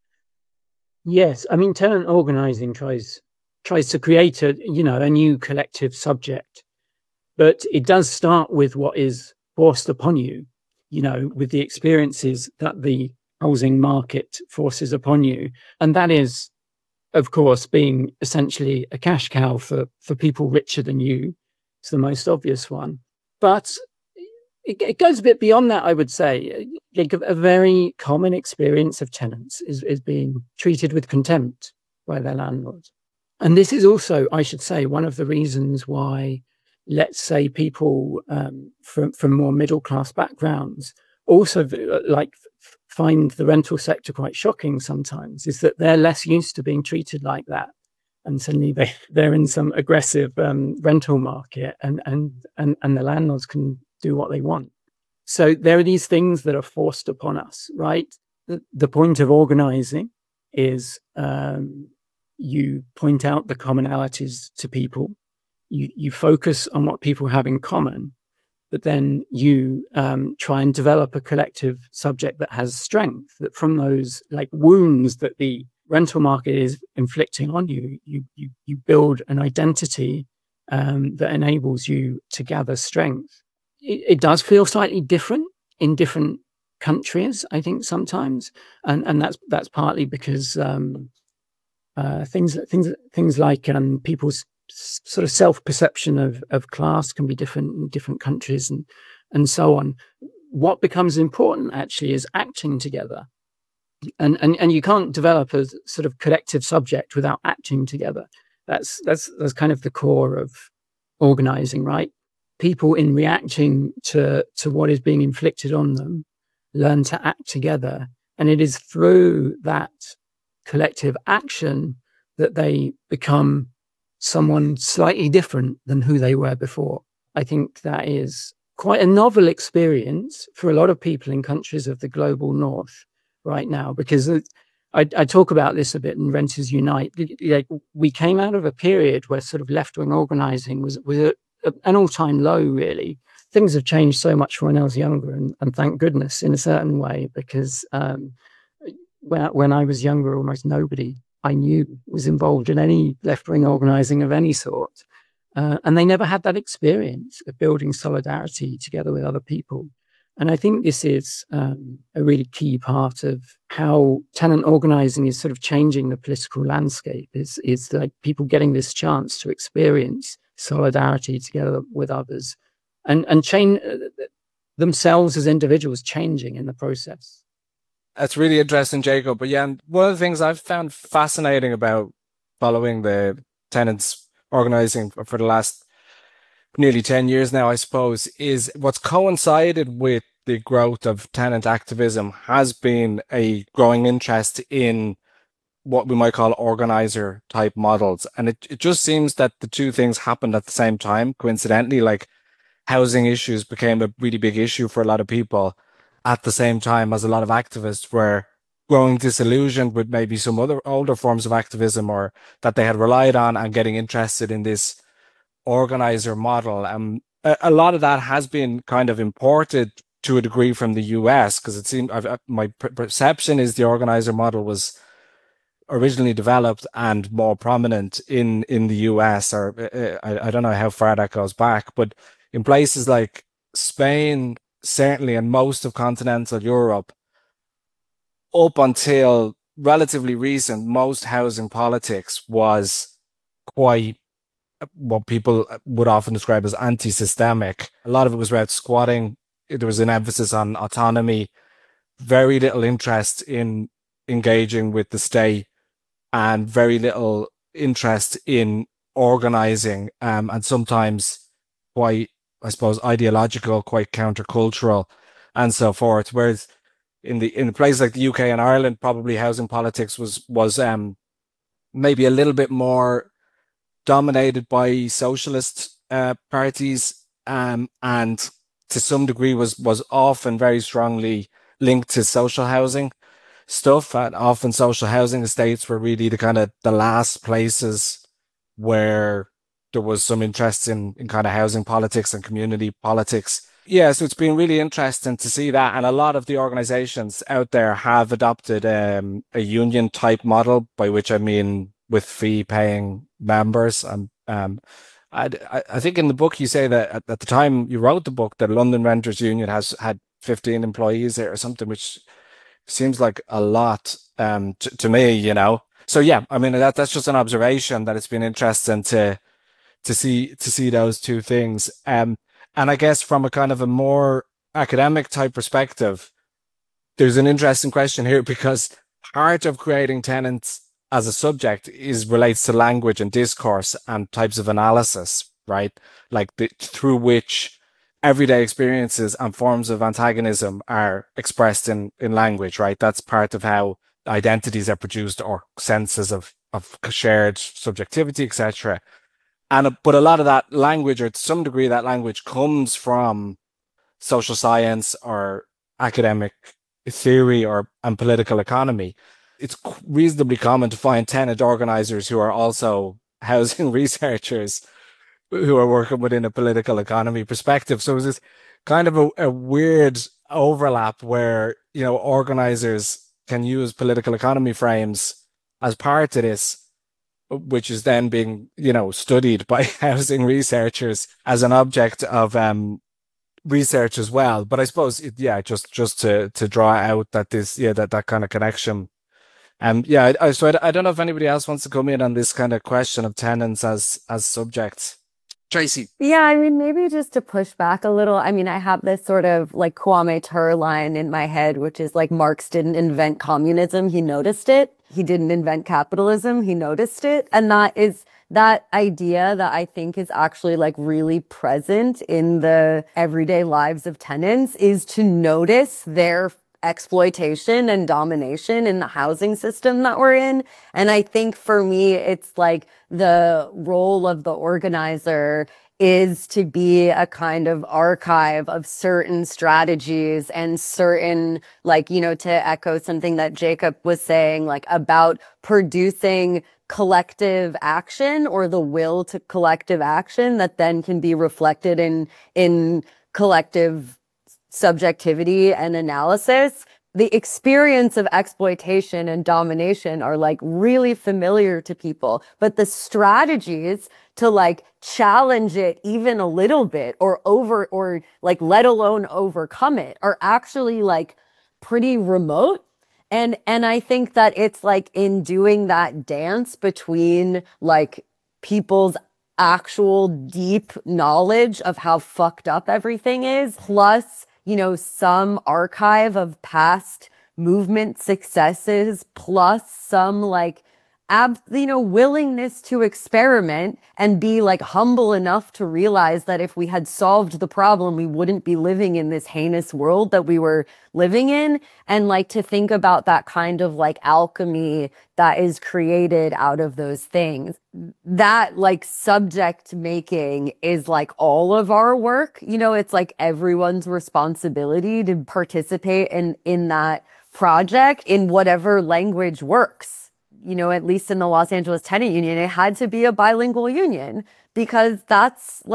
Yes, I mean, tenant organizing tries tries to create a you know a new collective subject, but it does start with what is forced upon you, you know, with the experiences that the housing market forces upon you, and that is, of course, being essentially a cash cow for for people richer than you. It's the most obvious one, but it, it goes a bit beyond that. I would say, like a, a very common experience of tenants is is being treated with contempt by their landlords, and this is also, I should say, one of the reasons why, let's say, people um, from from more middle class backgrounds also like find the rental sector quite shocking sometimes, is that they're less used to being treated like that, and suddenly they they're in some aggressive um, rental market, and and and and the landlords can do what they want. So there are these things that are forced upon us, right? The, the point of organizing is um, you point out the commonalities to people, you you focus on what people have in common, but then you um, try and develop a collective subject that has strength, that from those like wounds that the rental market is inflicting on you, you you, you build an identity um, that enables you to gather strength. It, it does feel slightly different in different countries, I think, sometimes, and and that's that's partly because um, uh, things things things like um, people's sort of self-perception of, of class can be different in different countries, and and so on. What becomes important actually is acting together, and and and you can't develop a sort of collective subject without acting together. That's that's that's kind of the core of organizing, right? People, in reacting to to what is being inflicted on them, learn to act together, and it is through that collective action that they become someone slightly different than who they were before. I think that is quite a novel experience for a lot of people in countries of the global north right now, because I, I talk about this a bit in Renters Unite. Like, we came out of a period where sort of left-wing organizing was, was a, a, an all-time low, really. Things have changed so much from when I was younger, and, and thank goodness in a certain way, because um, when, when I was younger, almost nobody I knew was involved in any left-wing organizing of any sort. Uh, and they never had that experience of building solidarity together with other people. And I think this is um, a really key part of how tenant organizing is sort of changing the political landscape, is, is like people getting this chance to experience solidarity together with others, and, and change uh, themselves as individuals, changing in the process. That's really interesting, Jacob. But yeah, and one of the things I've found fascinating about following the tenants organizing for the last nearly ten years now, I suppose, is what's coincided with the growth of tenant activism has been a growing interest in what we might call organizer type models. And it, it just seems that the two things happened at the same time, coincidentally. Like, housing issues became a really big issue for a lot of people at the same time as a lot of activists were growing disillusioned with maybe some other older forms of activism, or that they had relied on, and getting interested in this organizer model. Um, a, a lot of that has been kind of imported to a degree from the U S, because it seemed, I've, my perception is the organizer model was originally developed and more prominent in in the U S, or uh, I, I don't know how far that goes back, but in places like Spain, certainly, and most of continental Europe, up until relatively recent, most housing politics was quite what people would often describe as anti-systemic. A lot of it was about squatting. There was an emphasis on autonomy, very little interest in engaging with the state, and very little interest in organizing, um, and sometimes quite, I suppose, ideological, quite countercultural, and so forth. Whereas in the in places like the U K and Ireland, probably housing politics was was um maybe a little bit more dominated by socialist uh, parties, um, and to some degree was was often very strongly linked to social housing stuff. And often social housing estates were really the kind of the last places where there was some interest in, in kind of housing politics and community politics. Yeah, so it's been really interesting to see that. And a lot of the organizations out there have adopted um, a union type model, by which I mean with fee paying members. And um, I, I think in the book you say that at, at the time you wrote the book, the London Renters Union has had fifteen employees there or something, which seems like a lot um, to, to me, you know. So yeah, I mean, that that's just an observation that it's been interesting to to see to see those two things. Um, and I guess from a kind of a more academic type perspective, there's an interesting question here, because part of creating tenants as a subject is relates to language and discourse and types of analysis, right? Like the, through which everyday experiences and forms of antagonism are expressed in, in language, right? That's part of how identities are produced, or senses of, of shared subjectivity, et cetera. And, but a lot of that language, or to some degree that language, comes from social science or academic theory or and political economy. It's reasonably common to find tenant organizers who are also housing researchers who are working within a political economy perspective. So it's this kind of a, a weird overlap where, you know, organizers can use political economy frames as part of this, which is then being, you know, studied by housing researchers as an object of um, research as well. But I suppose, it, yeah, just just to to draw out that this, yeah, that that kind of connection. Um, yeah, I, so I, I don't know if anybody else wants to come in on this kind of question of tenants as as subjects. Tracy. Yeah, I mean, maybe just to push back a little. I mean, I have this sort of like Kwame Ture line in my head, which is like, Marx didn't invent communism, he noticed it. He didn't invent capitalism, he noticed it. And that is that idea that I think is actually like really present in the everyday lives of tenants, is to notice their exploitation and domination in the housing system that we're in. And I think for me, it's like the role of the organizer is to be a kind of archive of certain strategies and certain, like, you know, to echo something that Jacob was saying, like about producing collective action, or the will to collective action that then can be reflected in, in collective subjectivity and analysis. The experience of exploitation and domination are like really familiar to people, but the strategies to like challenge it even a little bit, or over, or like let alone overcome it, are actually like pretty remote. And, and I think that it's like in doing that dance between like people's actual deep knowledge of how fucked up everything is, plus, you know, some archive of past movement successes, plus some like, ab, you know, willingness to experiment and be like humble enough to realize that if we had solved the problem, we wouldn't be living in this heinous world that we were living in. And like to think about that kind of like alchemy that is created out of those things. That like subject making is like all of our work. You know, it's like everyone's responsibility to participate in, in that project in whatever language works. You know, at least in the Los Angeles Tenant Union, it had to be a bilingual union, because that's like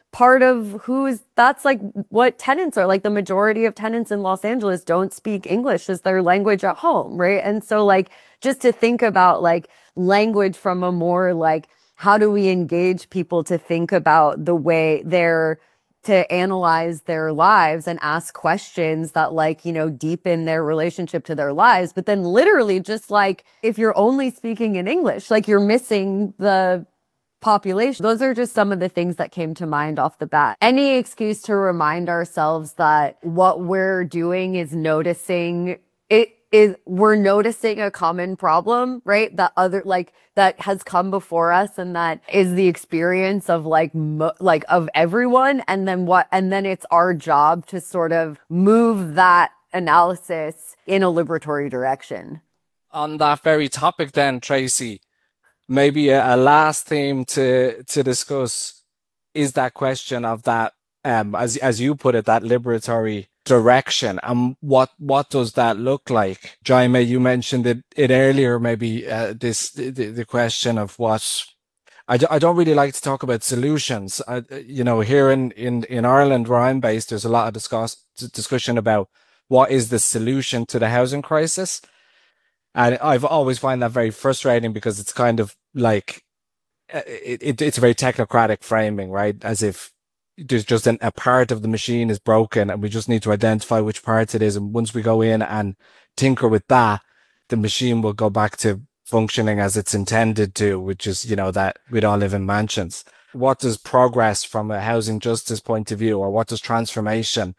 part of who's that's like what tenants are like. The majority of tenants in Los Angeles don't speak English as their language at home, right? And so like just to think about like language from a more like how do we engage people to think about the way they're to analyze their lives and ask questions that like, you know, deepen their relationship to their lives. But then literally just like if you're only speaking in English, like you're missing the population. Those are just some of the things that came to mind off the bat. Any excuse to remind ourselves that what we're doing is noticing it is we're noticing a common problem, right? That other like that has come before us and that is the experience of like mo- like of everyone. And then what and then it's our job to sort of move that analysis in a liberatory direction. On that very topic then, Tracy, maybe a, a last theme to to discuss is that question of that, um, as as you put it, that liberatory direction, and what what does that look like? Jaime, you mentioned it, it earlier. Maybe uh, this the, the question of what I, d- I don't really like to talk about solutions. I, you know, here in, in in Ireland where I'm based, there's a lot of discuss discussion about what is the solution to the housing crisis. And I've always find that very frustrating because it's kind of like, it, it, it's a very technocratic framing, right? As if there's just an, a part of the machine is broken and we just need to identify which part it is. And once we go in and tinker with that, the machine will go back to functioning as it's intended to, which is, you know, that we'd all live in mansions. What does progress from a housing justice point of view, or what does transformation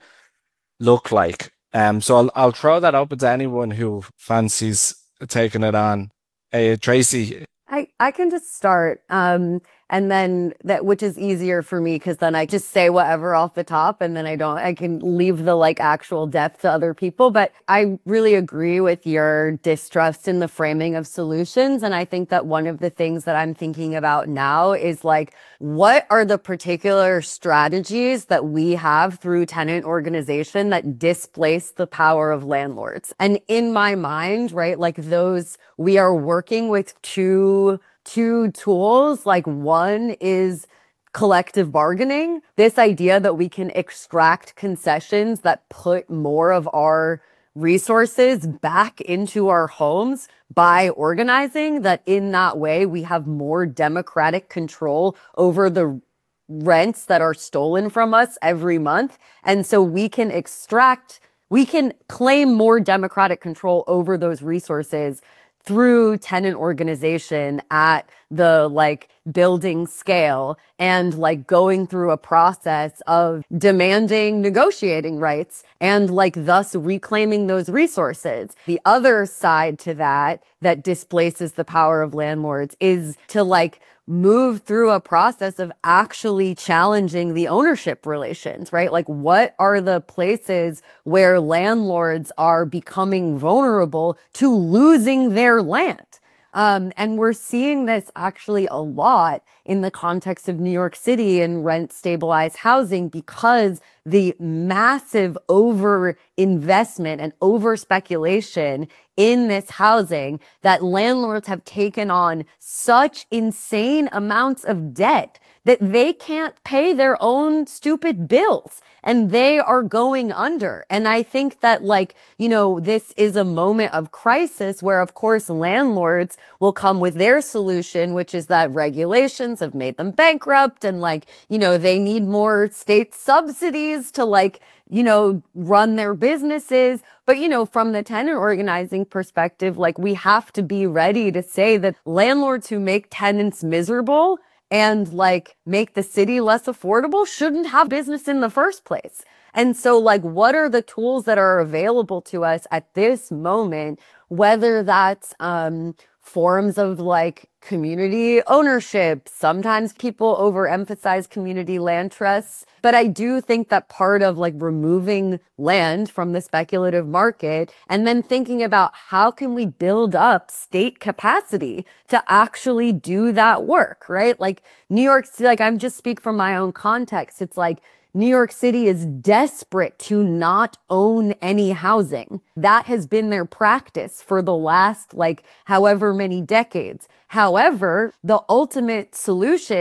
look like? Um, so I'll, I'll throw that open to anyone who fancies taking it on. Hey, Tracy. I, I can just start. Um, and then that, which is easier for me because then I just say whatever off the top and then I don't, I can leave the like actual depth to other people. But I really agree with your distrust in the framing of solutions. And I think that one of the things that I'm thinking about now is like, what are the particular strategies that we have through tenant organization that displace the power of landlords? And in my mind, right, like those, we are working with two two tools. Like one is collective bargaining, this idea that we can extract concessions that put more of our resources back into our homes by organizing, that in that way we have more democratic control over the rents that are stolen from us every month. And so we can extract, we can claim more democratic control over those resources through tenant organization at the like building scale and like going through a process of demanding negotiating rights and like thus reclaiming those resources. The other side to that that displaces the power of landlords is to like move through a process of actually challenging the ownership relations, right? Like what are the places where landlords are becoming vulnerable to losing their land? Um, and we're seeing this actually a lot in the context of New York City and rent stabilized housing because the massive over investment and over speculation in this housing that landlords have taken on such insane amounts of debt that they can't pay their own stupid bills and they are going under. And I think that like, you know, this is a moment of crisis where of course landlords will come with their solution, which is that regulations have made them bankrupt and like, you know, they need more state subsidies to like, you know, run their businesses. But, you know, from the tenant organizing perspective, like we have to be ready to say that landlords who make tenants miserable and like make the city less affordable shouldn't have business in the first place. And so like, what are the tools that are available to us at this moment, whether that's um, forms of like community ownership. Sometimes people overemphasize community land trusts, but I do think that part of like removing land from the speculative market and then thinking about how can we build up state capacity to actually do that work, right? Like New York City, like I'm just speak from my own context. It's like New York City is desperate to not own any housing. That has been their practice for the last like however many decades. However, the ultimate solution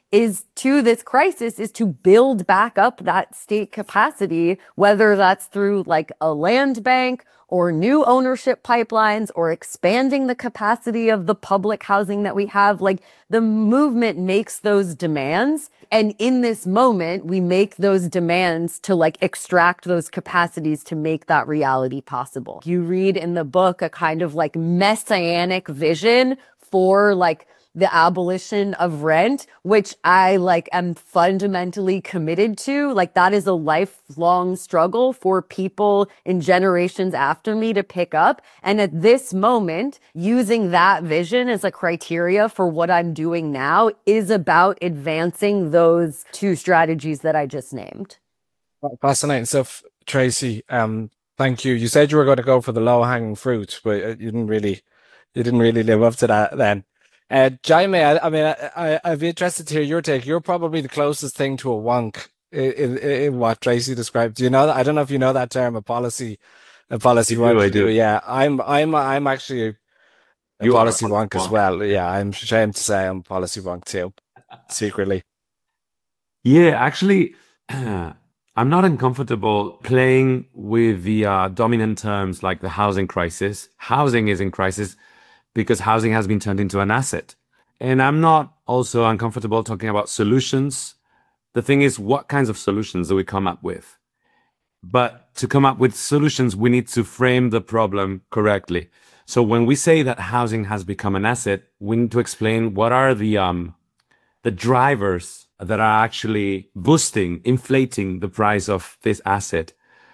is to this crisis is to build back up that state capacity, whether that's through like a land bank or new ownership pipelines or expanding the capacity of the public housing that we have. Like the movement makes those demands. And in this moment, we make those demands to like extract those capacities to make that reality possible. You read in the book a kind of like messianic vision for like the abolition of rent, which I like am fundamentally committed to. Like that is a lifelong struggle for people in generations after me to pick up. And at this moment, using that vision as a criteria for what I'm doing now is about advancing those two strategies that I just named. Fascinating stuff, Tracy. Um, thank you. You said you were going to go for the low-hanging fruit, but you didn't really, you didn't really live up to that then. Uh, Jaime, I, I mean, I, I, I'd be interested to hear your take. You're probably the closest thing to a wonk in, in, in what Tracy described. Do you know that? I don't know if you know that term, a policy, a policy I wonk. do, I do. Yeah, I'm, I'm, I'm actually a You policy are a wonk as wonk. well. Yeah, I'm ashamed to say I'm a policy wonk too, secretly. Yeah, actually, I'm not uncomfortable playing with the uh, dominant terms like the housing crisis. Housing is in crisis because housing has been turned into an asset. And I'm not also uncomfortable talking about solutions. The thing is, what kinds of solutions do we come up with? But to come up with solutions, we need to frame the problem correctly. So when we say that housing has become an asset, we need to explain what are the um, the drivers that are actually boosting, inflating the price of this asset.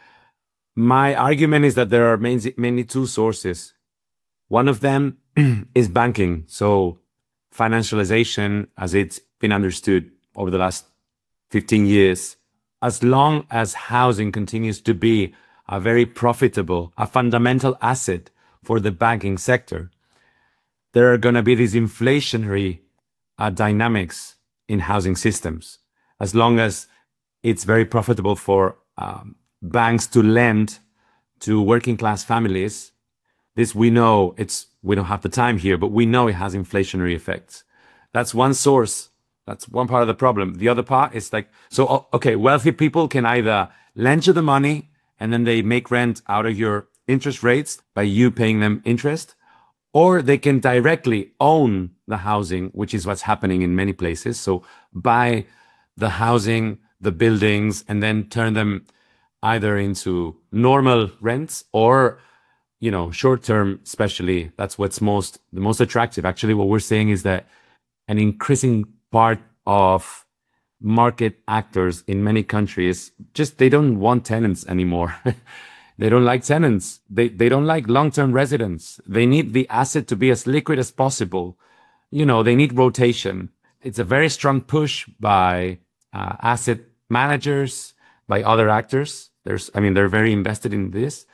My argument is that there are mainly, mainly two sources. One of them is banking. So financialization, as it's been understood over the last fifteen years, as long as housing continues to be a very profitable, a fundamental asset for the banking sector, there are going to be these inflationary uh, dynamics in housing systems. As long as it's very profitable for um, banks to lend to working class families, this we know it's, we don't have the time here, but we know it has inflationary effects. That's one source. That's one part of the problem. The other part is like, so, okay, wealthy people can either lend you the money and then they make rent out of your interest rates by you paying them interest, or they can directly own the housing, which is what's happening in many places. So buy the housing, the buildings, and then turn them either into normal rents or, you know, short-term, especially. That's what's most, the most attractive. Actually, what we're saying is that an increasing part of market actors in many countries, just, they don't want tenants anymore. They don't like tenants. They, they don't like long-term residents. They need the asset to be as liquid as possible. You know, they need rotation. It's a very strong push by uh, asset managers, by other actors. There's, I mean, they're very invested in this.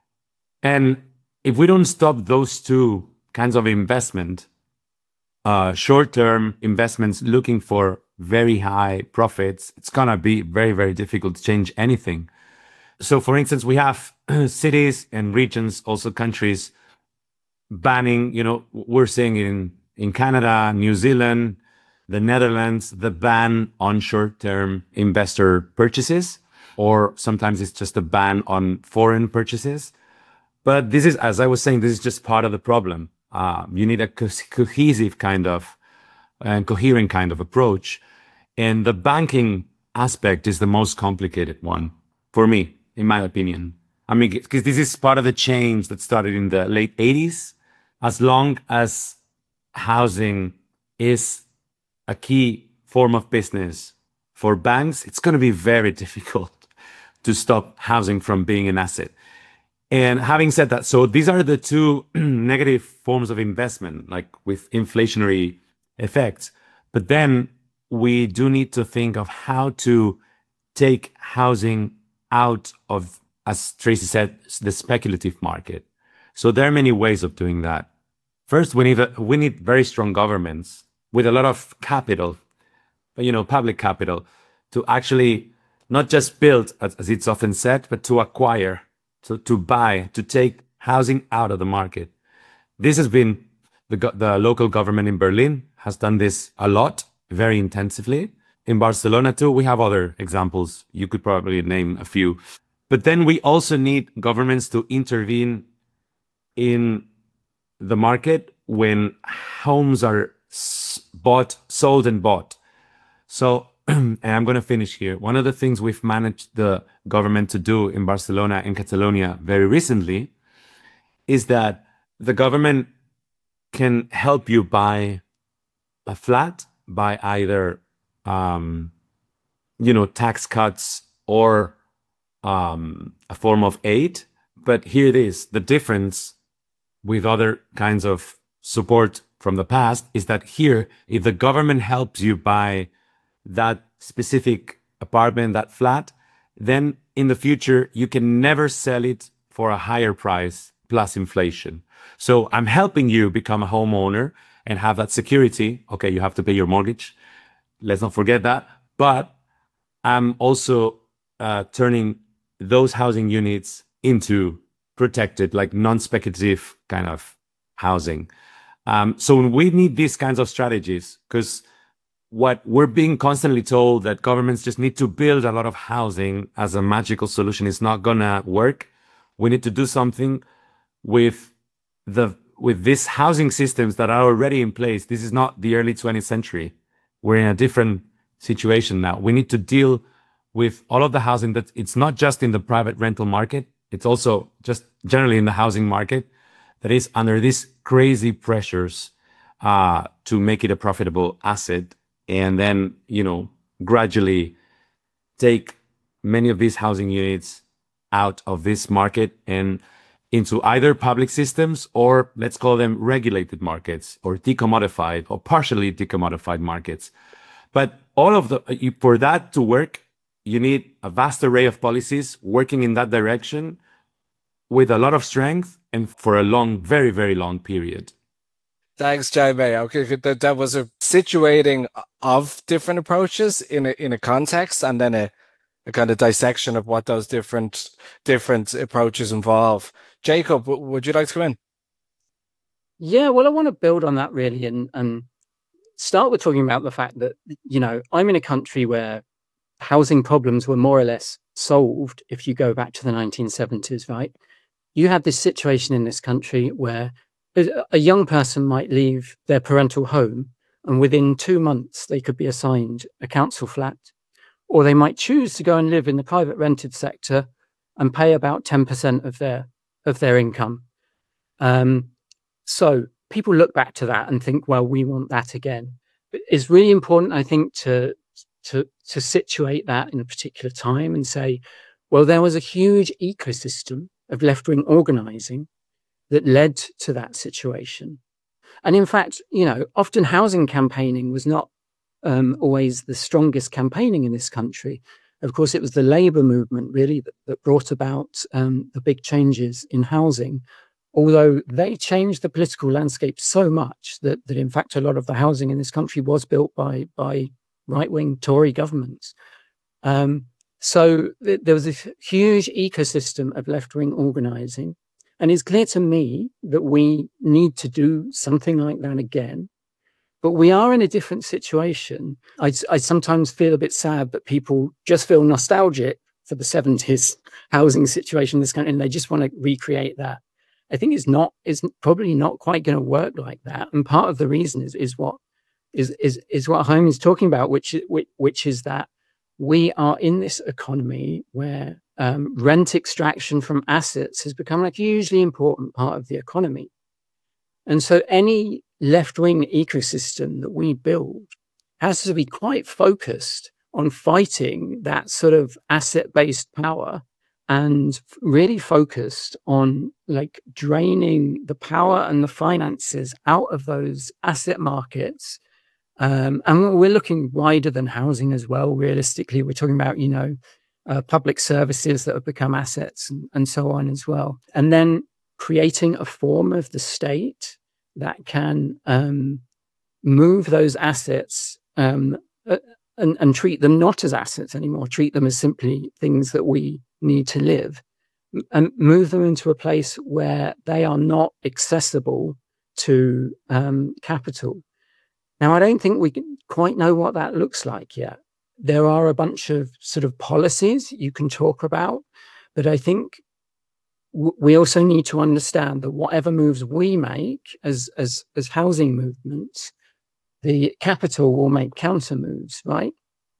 And if we don't stop those two kinds of investment, uh, short-term investments looking for very high profits, it's going to be very, very difficult to change anything. So, for instance, we have cities and regions, also countries banning, you know, we're seeing in, in Canada, New Zealand, the Netherlands, the ban on short-term investor purchases, or sometimes it's just a ban on foreign purchases. But this is, as I was saying, this is just part of the problem. Uh, you need a co- cohesive kind of and coherent kind of approach. And the banking aspect is the most complicated one for me, in my opinion. I mean, because this is part of the change that started in the late eighties. As long as housing is a key form of business for banks, it's going to be very difficult to stop housing from being an asset. And having said that, so these are the two negative forms of investment, like with inflationary effects. But then we do need to think of how to take housing out of, as Tracy said, the speculative market. So there are many ways of doing that. First, we need a, we need very strong governments with a lot of capital, you know, public capital, to actually not just build, as, as it's often said, but to acquire, to, to buy, to take housing out of the market. This has been, the, the local government in Berlin has done this a lot. very intensively. In Barcelona too, we have other examples. You could probably name a few. But then we also need governments to intervene in the market when homes are bought, sold and bought. So, and I'm going to finish here. One of the things we've managed the government to do in Barcelona and Catalonia very recently is that the government can help you buy a flat by either, um, you know, tax cuts or um, a form of aid. But here it is. The difference with other kinds of support from the past is that here, if the government helps you buy that specific apartment, that flat, then in the future, you can never sell it for a higher price plus inflation. So I'm helping you become a homeowner and have that security. Okay, you have to pay your mortgage. Let's not forget that. But I'm also uh, turning those housing units into protected, like non-speculative kind of housing. Um, so we need these kinds of strategies, because what we're being constantly told that governments just need to build a lot of housing as a magical solution is not gonna work. We need to do something with the with these housing systems that are already in place. This is not the early twentieth century. We're in a different situation now. We need to deal with all of the housing that it's not just in the private rental market. It's also just generally in the housing market that is under these crazy pressures uh, to make it a profitable asset. And then, you know, gradually take many of these housing units out of this market and into either public systems, or let's call them regulated markets, or decommodified or partially decommodified markets. But all of the, for that to work, you need a vast array of policies working in that direction with a lot of strength and for a long, very, very long period. Thanks, Jaime. Okay, that, that was a situating of different approaches in a, in a context, and then a, a kind of dissection of what those different different approaches involve. Jacob, would you like to go in? Yeah, well, I want to build on that really, and and start with talking about the fact that, you know, I'm in a country where housing problems were more or less solved if you go back to the nineteen seventies, right? You had this situation in this country where a young person might leave their parental home and within two months they could be assigned a council flat, or they might choose to go and live in the private rented sector and pay about ten percent of their of their income. Um, so people look back to that and think, well, we want that again. But it's really important, I think, to to to situate that in a particular time and say, well, there was a huge ecosystem of left-wing organizing that led to that situation. And in fact, you know, often housing campaigning was not um, always the strongest campaigning in this country. Of course, it was the labor movement really that, that brought about um, the big changes in housing, although they changed the political landscape so much that, that in fact, a lot of the housing in this country was built by, by right-wing Tory governments. Um, so th- there was a huge ecosystem of left-wing organizing. And it's clear to me that we need to do something like that again. But we are in a different situation. I, I sometimes feel a bit sad that people just feel nostalgic for the seventies housing situation in this country, and they just want to recreate that. I think it's not, it's probably not quite going to work like that. And part of the reason is is what is is is what Jaime is talking about, which which, which is that we are in this economy where um, rent extraction from assets has become a hugely important part of the economy. And so any left-wing ecosystem that we build has to be quite focused on fighting that sort of asset-based power and really focused on like draining the power and the finances out of those asset markets. Um, and we're looking wider than housing as well. Realistically, we're talking about, you know, uh, public services that have become assets and, and so on as well. And then creating a form of the state that can um, move those assets um, uh, and, and treat them not as assets anymore, treat them as simply things that we need to live, and move them into a place where they are not accessible to um, capital. Now, I don't think we quite know what that looks like yet. There are a bunch of sort of policies you can talk about, but I think w- we also need to understand that whatever moves we make as as as housing movements, the capital will make counter moves, right?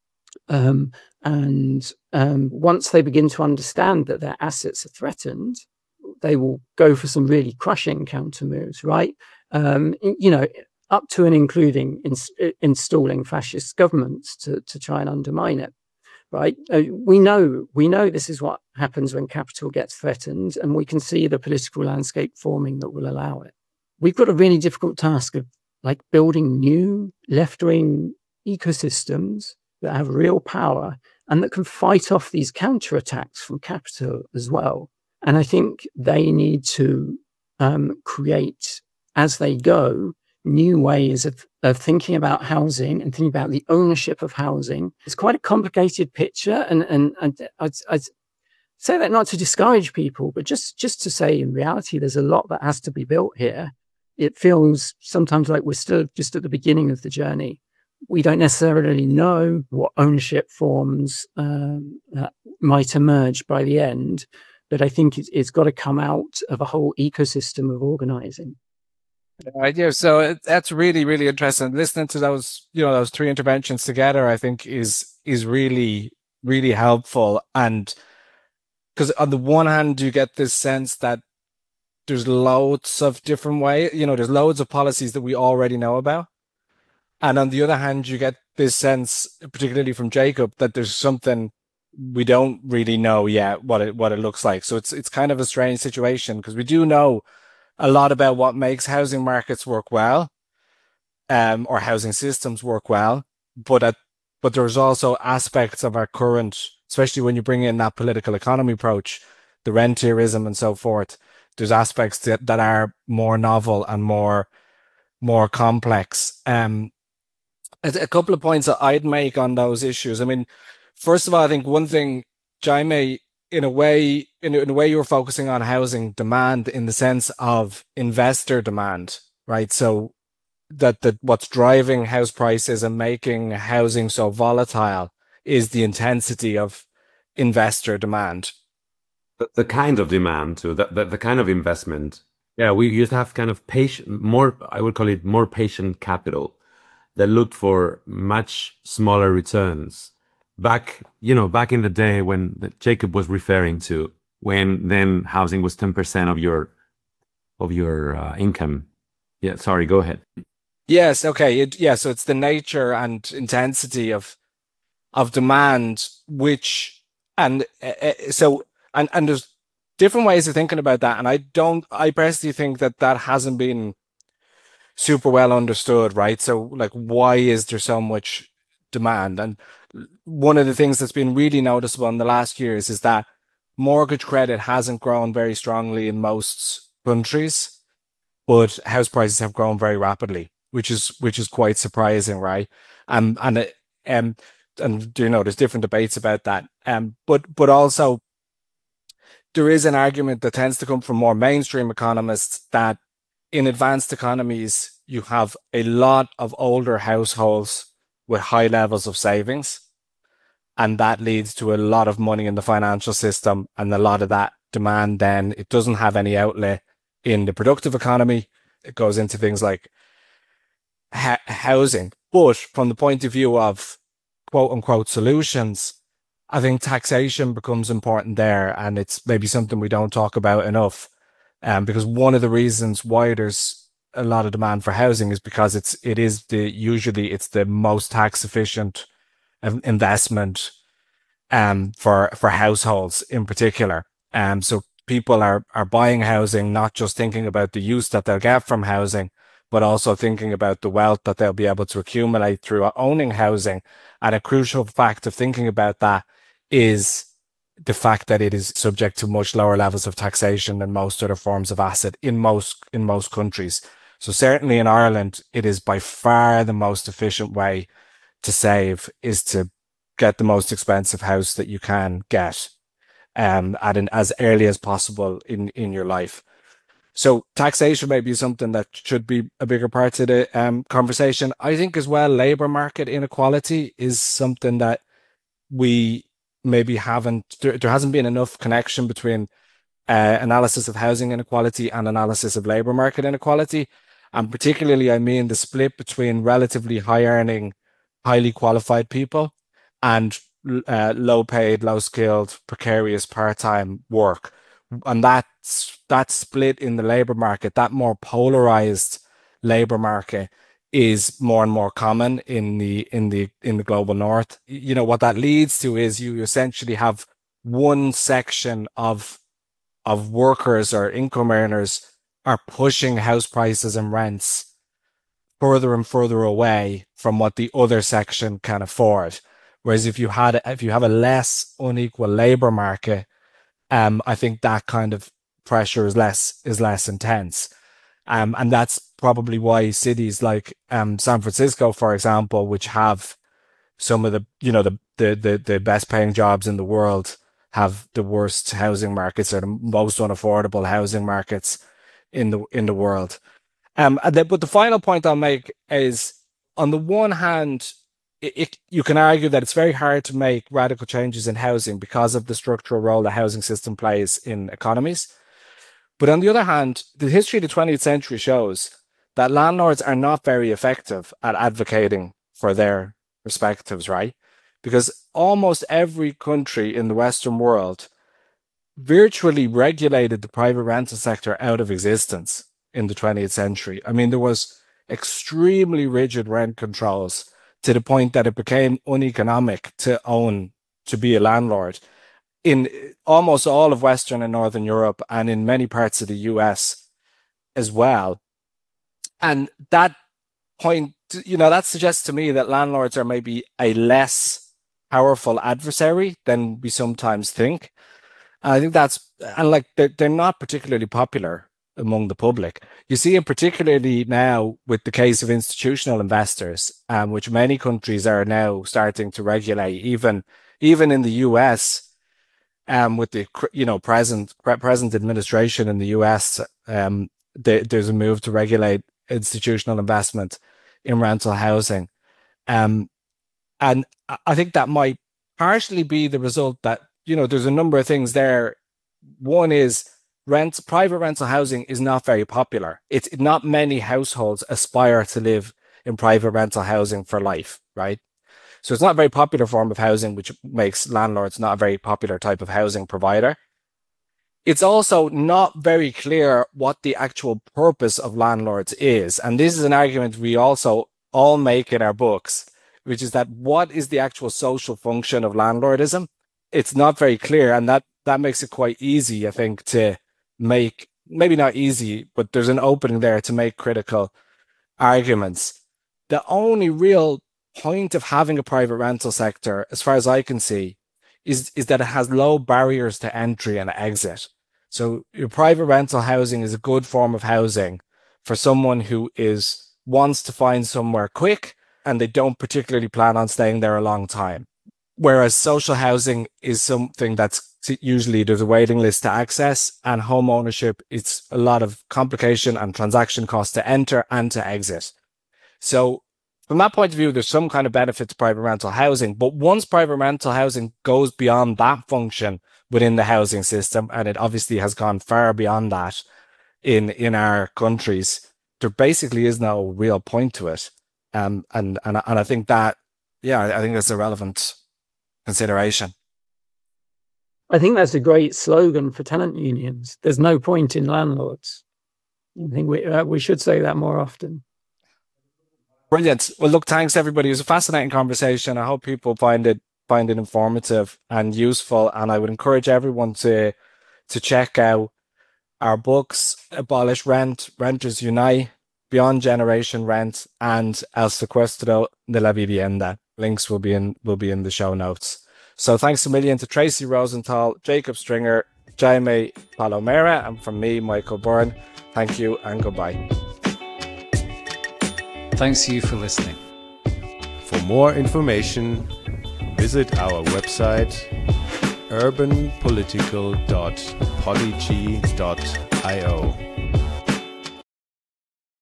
Um, and um, once they begin to understand that their assets are threatened, they will go for some really crushing counter moves, right? Um, you know, up to and including in, installing fascist governments to, to try and undermine it, right? Uh, we know we know this is what happens when capital gets threatened, and we can see the political landscape forming that will allow it. We've got a really difficult task of like building new left-wing ecosystems that have real power and that can fight off these counterattacks from capital as well. And I think they need to um, create, as they go, new ways of, of thinking about housing and thinking about the ownership of housing. It's quite a complicated picture. And, and, and I'd, I'd say that not to discourage people, but just, just to say in reality, there's a lot that has to be built here. It feels sometimes like we're still just at the beginning of the journey. We don't necessarily know what ownership forms um, that might emerge by the end, but I think it's, it's got to come out of a whole ecosystem of organizing. Right, yeah. So it, that's really, really interesting. Listening to those, you know, those three interventions together, I think is is really, really helpful. And because on the one hand, you get this sense that there's loads of different ways, you know, there's loads of policies that we already know about. And on the other hand, you get this sense, particularly from Jacob, that there's something we don't really know yet what it what it looks like. So it's it's kind of a strange situation because we do know a lot about what makes housing markets work well, um, or housing systems work well. But at, but there's also aspects of our current, especially when you bring in that political economy approach, the rentierism and so forth. There's aspects that, that are more novel and more more complex. Um, a couple of points that I'd make on those issues. I mean, first of all, I think one thing, Jaime, in a way, in a, in a way, you're focusing on housing demand in the sense of investor demand, right? So that that what's driving house prices and making housing so volatile is the intensity of investor demand. The, the kind of demand, too, the, the, the kind of investment. Yeah, we used to have kind of patient, more, I would call it more patient capital that looked for much smaller returns. Back, you know, back in the day when Jacob was referring to, when then housing was ten percent of your of your uh, income. Yeah, sorry, go ahead. Yes, okay. It, yeah, so it's the nature and intensity of of demand, which and uh, so and and there's different ways of thinking about that, and I don't. I personally think that that hasn't been super well understood, right? So, like, why is there so much demand? And one of the things that's been really noticeable in the last years is that mortgage credit hasn't grown very strongly in most countries, but house prices have grown very rapidly, which is which is quite surprising, right? Um, and it, um, and you know, there's different debates about that. Um, but but also there is an argument that tends to come from more mainstream economists that in advanced economies, you have a lot of older households with high levels of savings. And that leads to a lot of money in the financial system. And a lot of that demand then, it doesn't have any outlet in the productive economy. It goes into things like ha- housing. But from the point of view of quote unquote solutions, I think taxation becomes important there. And it's maybe something we don't talk about enough. Um, because one of the reasons why there's a lot of demand for housing is because it's it is the usually it's the most tax efficient investment um for for households in particular. Um, so people are are buying housing not just thinking about the use that they'll get from housing, but also thinking about the wealth that they'll be able to accumulate through owning housing. And a crucial fact of thinking about that is the fact that it is subject to much lower levels of taxation than most other forms of asset in most in most countries. So certainly in Ireland, it is by far the most efficient way to save is to get the most expensive house that you can get um, at an as early as possible in, in your life. So taxation may be something that should be a bigger part of the um, conversation. I think as well, labor market inequality is something that we maybe haven't, there, there hasn't been enough connection between uh, analysis of housing inequality and analysis of labor market inequality. And particularly, I mean the split between relatively high earning, highly qualified people and uh, low paid, low skilled, precarious part-time work. And that's, that split in the labor market, that more polarized labor market is more and more common in the in the in the global north. You know, what that leads to is you essentially have one section of of workers or income earners are pushing house prices and rents further and further away from what the other section can afford. Whereas if you had if you have a less unequal labor market, um, I think that kind of pressure is less is less intense. Um, and that's probably why cities like um, San Francisco, for example, which have some of the, you know, the, the, the, the best paying jobs in the world, have the worst housing markets or the most unaffordable housing markets in the in the world. Um, and then, but the final point I'll make is, on the one hand, it, it, you can argue that it's very hard to make radical changes in housing because of the structural role the housing system plays in economies. But on the other hand, the history of the twentieth century shows that landlords are not very effective at advocating for their perspectives, right? Because almost every country in the Western world virtually regulated the private rental sector out of existence in the twentieth century. I mean, there was extremely rigid rent controls to the point that it became uneconomic to own, to be a landlord. In almost all of Western and Northern Europe and in many parts of the U S as well. And that point, you know, that suggests to me that landlords are maybe a less powerful adversary than we sometimes think. And I think that's, and like, they're, they're not particularly popular among the public. You see it particularly now with the case of institutional investors, um, which many countries are now starting to regulate, even, even in the U S, Um, with the, you know, present present administration in the U S, um, they, there's a move to regulate institutional investment in rental housing. Um, and I think that might partially be the result that, you know, there's a number of things there. One is rent, private rental housing is not very popular. It's not many households aspire to live in private rental housing for life, right? So it's not a very popular form of housing, which makes landlords not a very popular type of housing provider. It's also not very clear what the actual purpose of landlords is. And this is an argument we also all make in our books, which is that what is the actual social function of landlordism? It's not very clear. And that, that makes it quite easy, I think, to make, maybe not easy, but there's an opening there to make critical arguments. The only real point of having a private rental sector, as far as I can see, is, is that it has low barriers to entry and exit. So your private rental housing is a good form of housing for someone who is wants to find somewhere quick and they don't particularly plan on staying there a long time. Whereas social housing is something that's usually there's a waiting list to access, and home ownership, it's a lot of complication and transaction costs to enter and to exit. So from that point of view, there's some kind of benefit to private rental housing. But once private rental housing goes beyond that function within the housing system, and it obviously has gone far beyond that in, in our countries, there basically is no real point to it. Um, and, and, and I think that, yeah, I think that's a relevant consideration. I think that's a great slogan for tenant unions. There's no point in landlords. I think we, uh, we should say that more often. Brilliant. Well, look, thanks everybody. It was a fascinating conversation. I hope people find it find it informative and useful. And I would encourage everyone to to check out our books: Abolish Rent, Renters Unite, Beyond Generation Rent, and El Secuestro de la Vivienda. Links will be in will be in the show notes. So thanks a million to Tracy Rosenthal, Jacob Stringer, Jaime Palomera, and from me, Michael Byrne. Thank you and goodbye. Thanks to you for listening. For more information, visit our website urban political dot podigy dot io.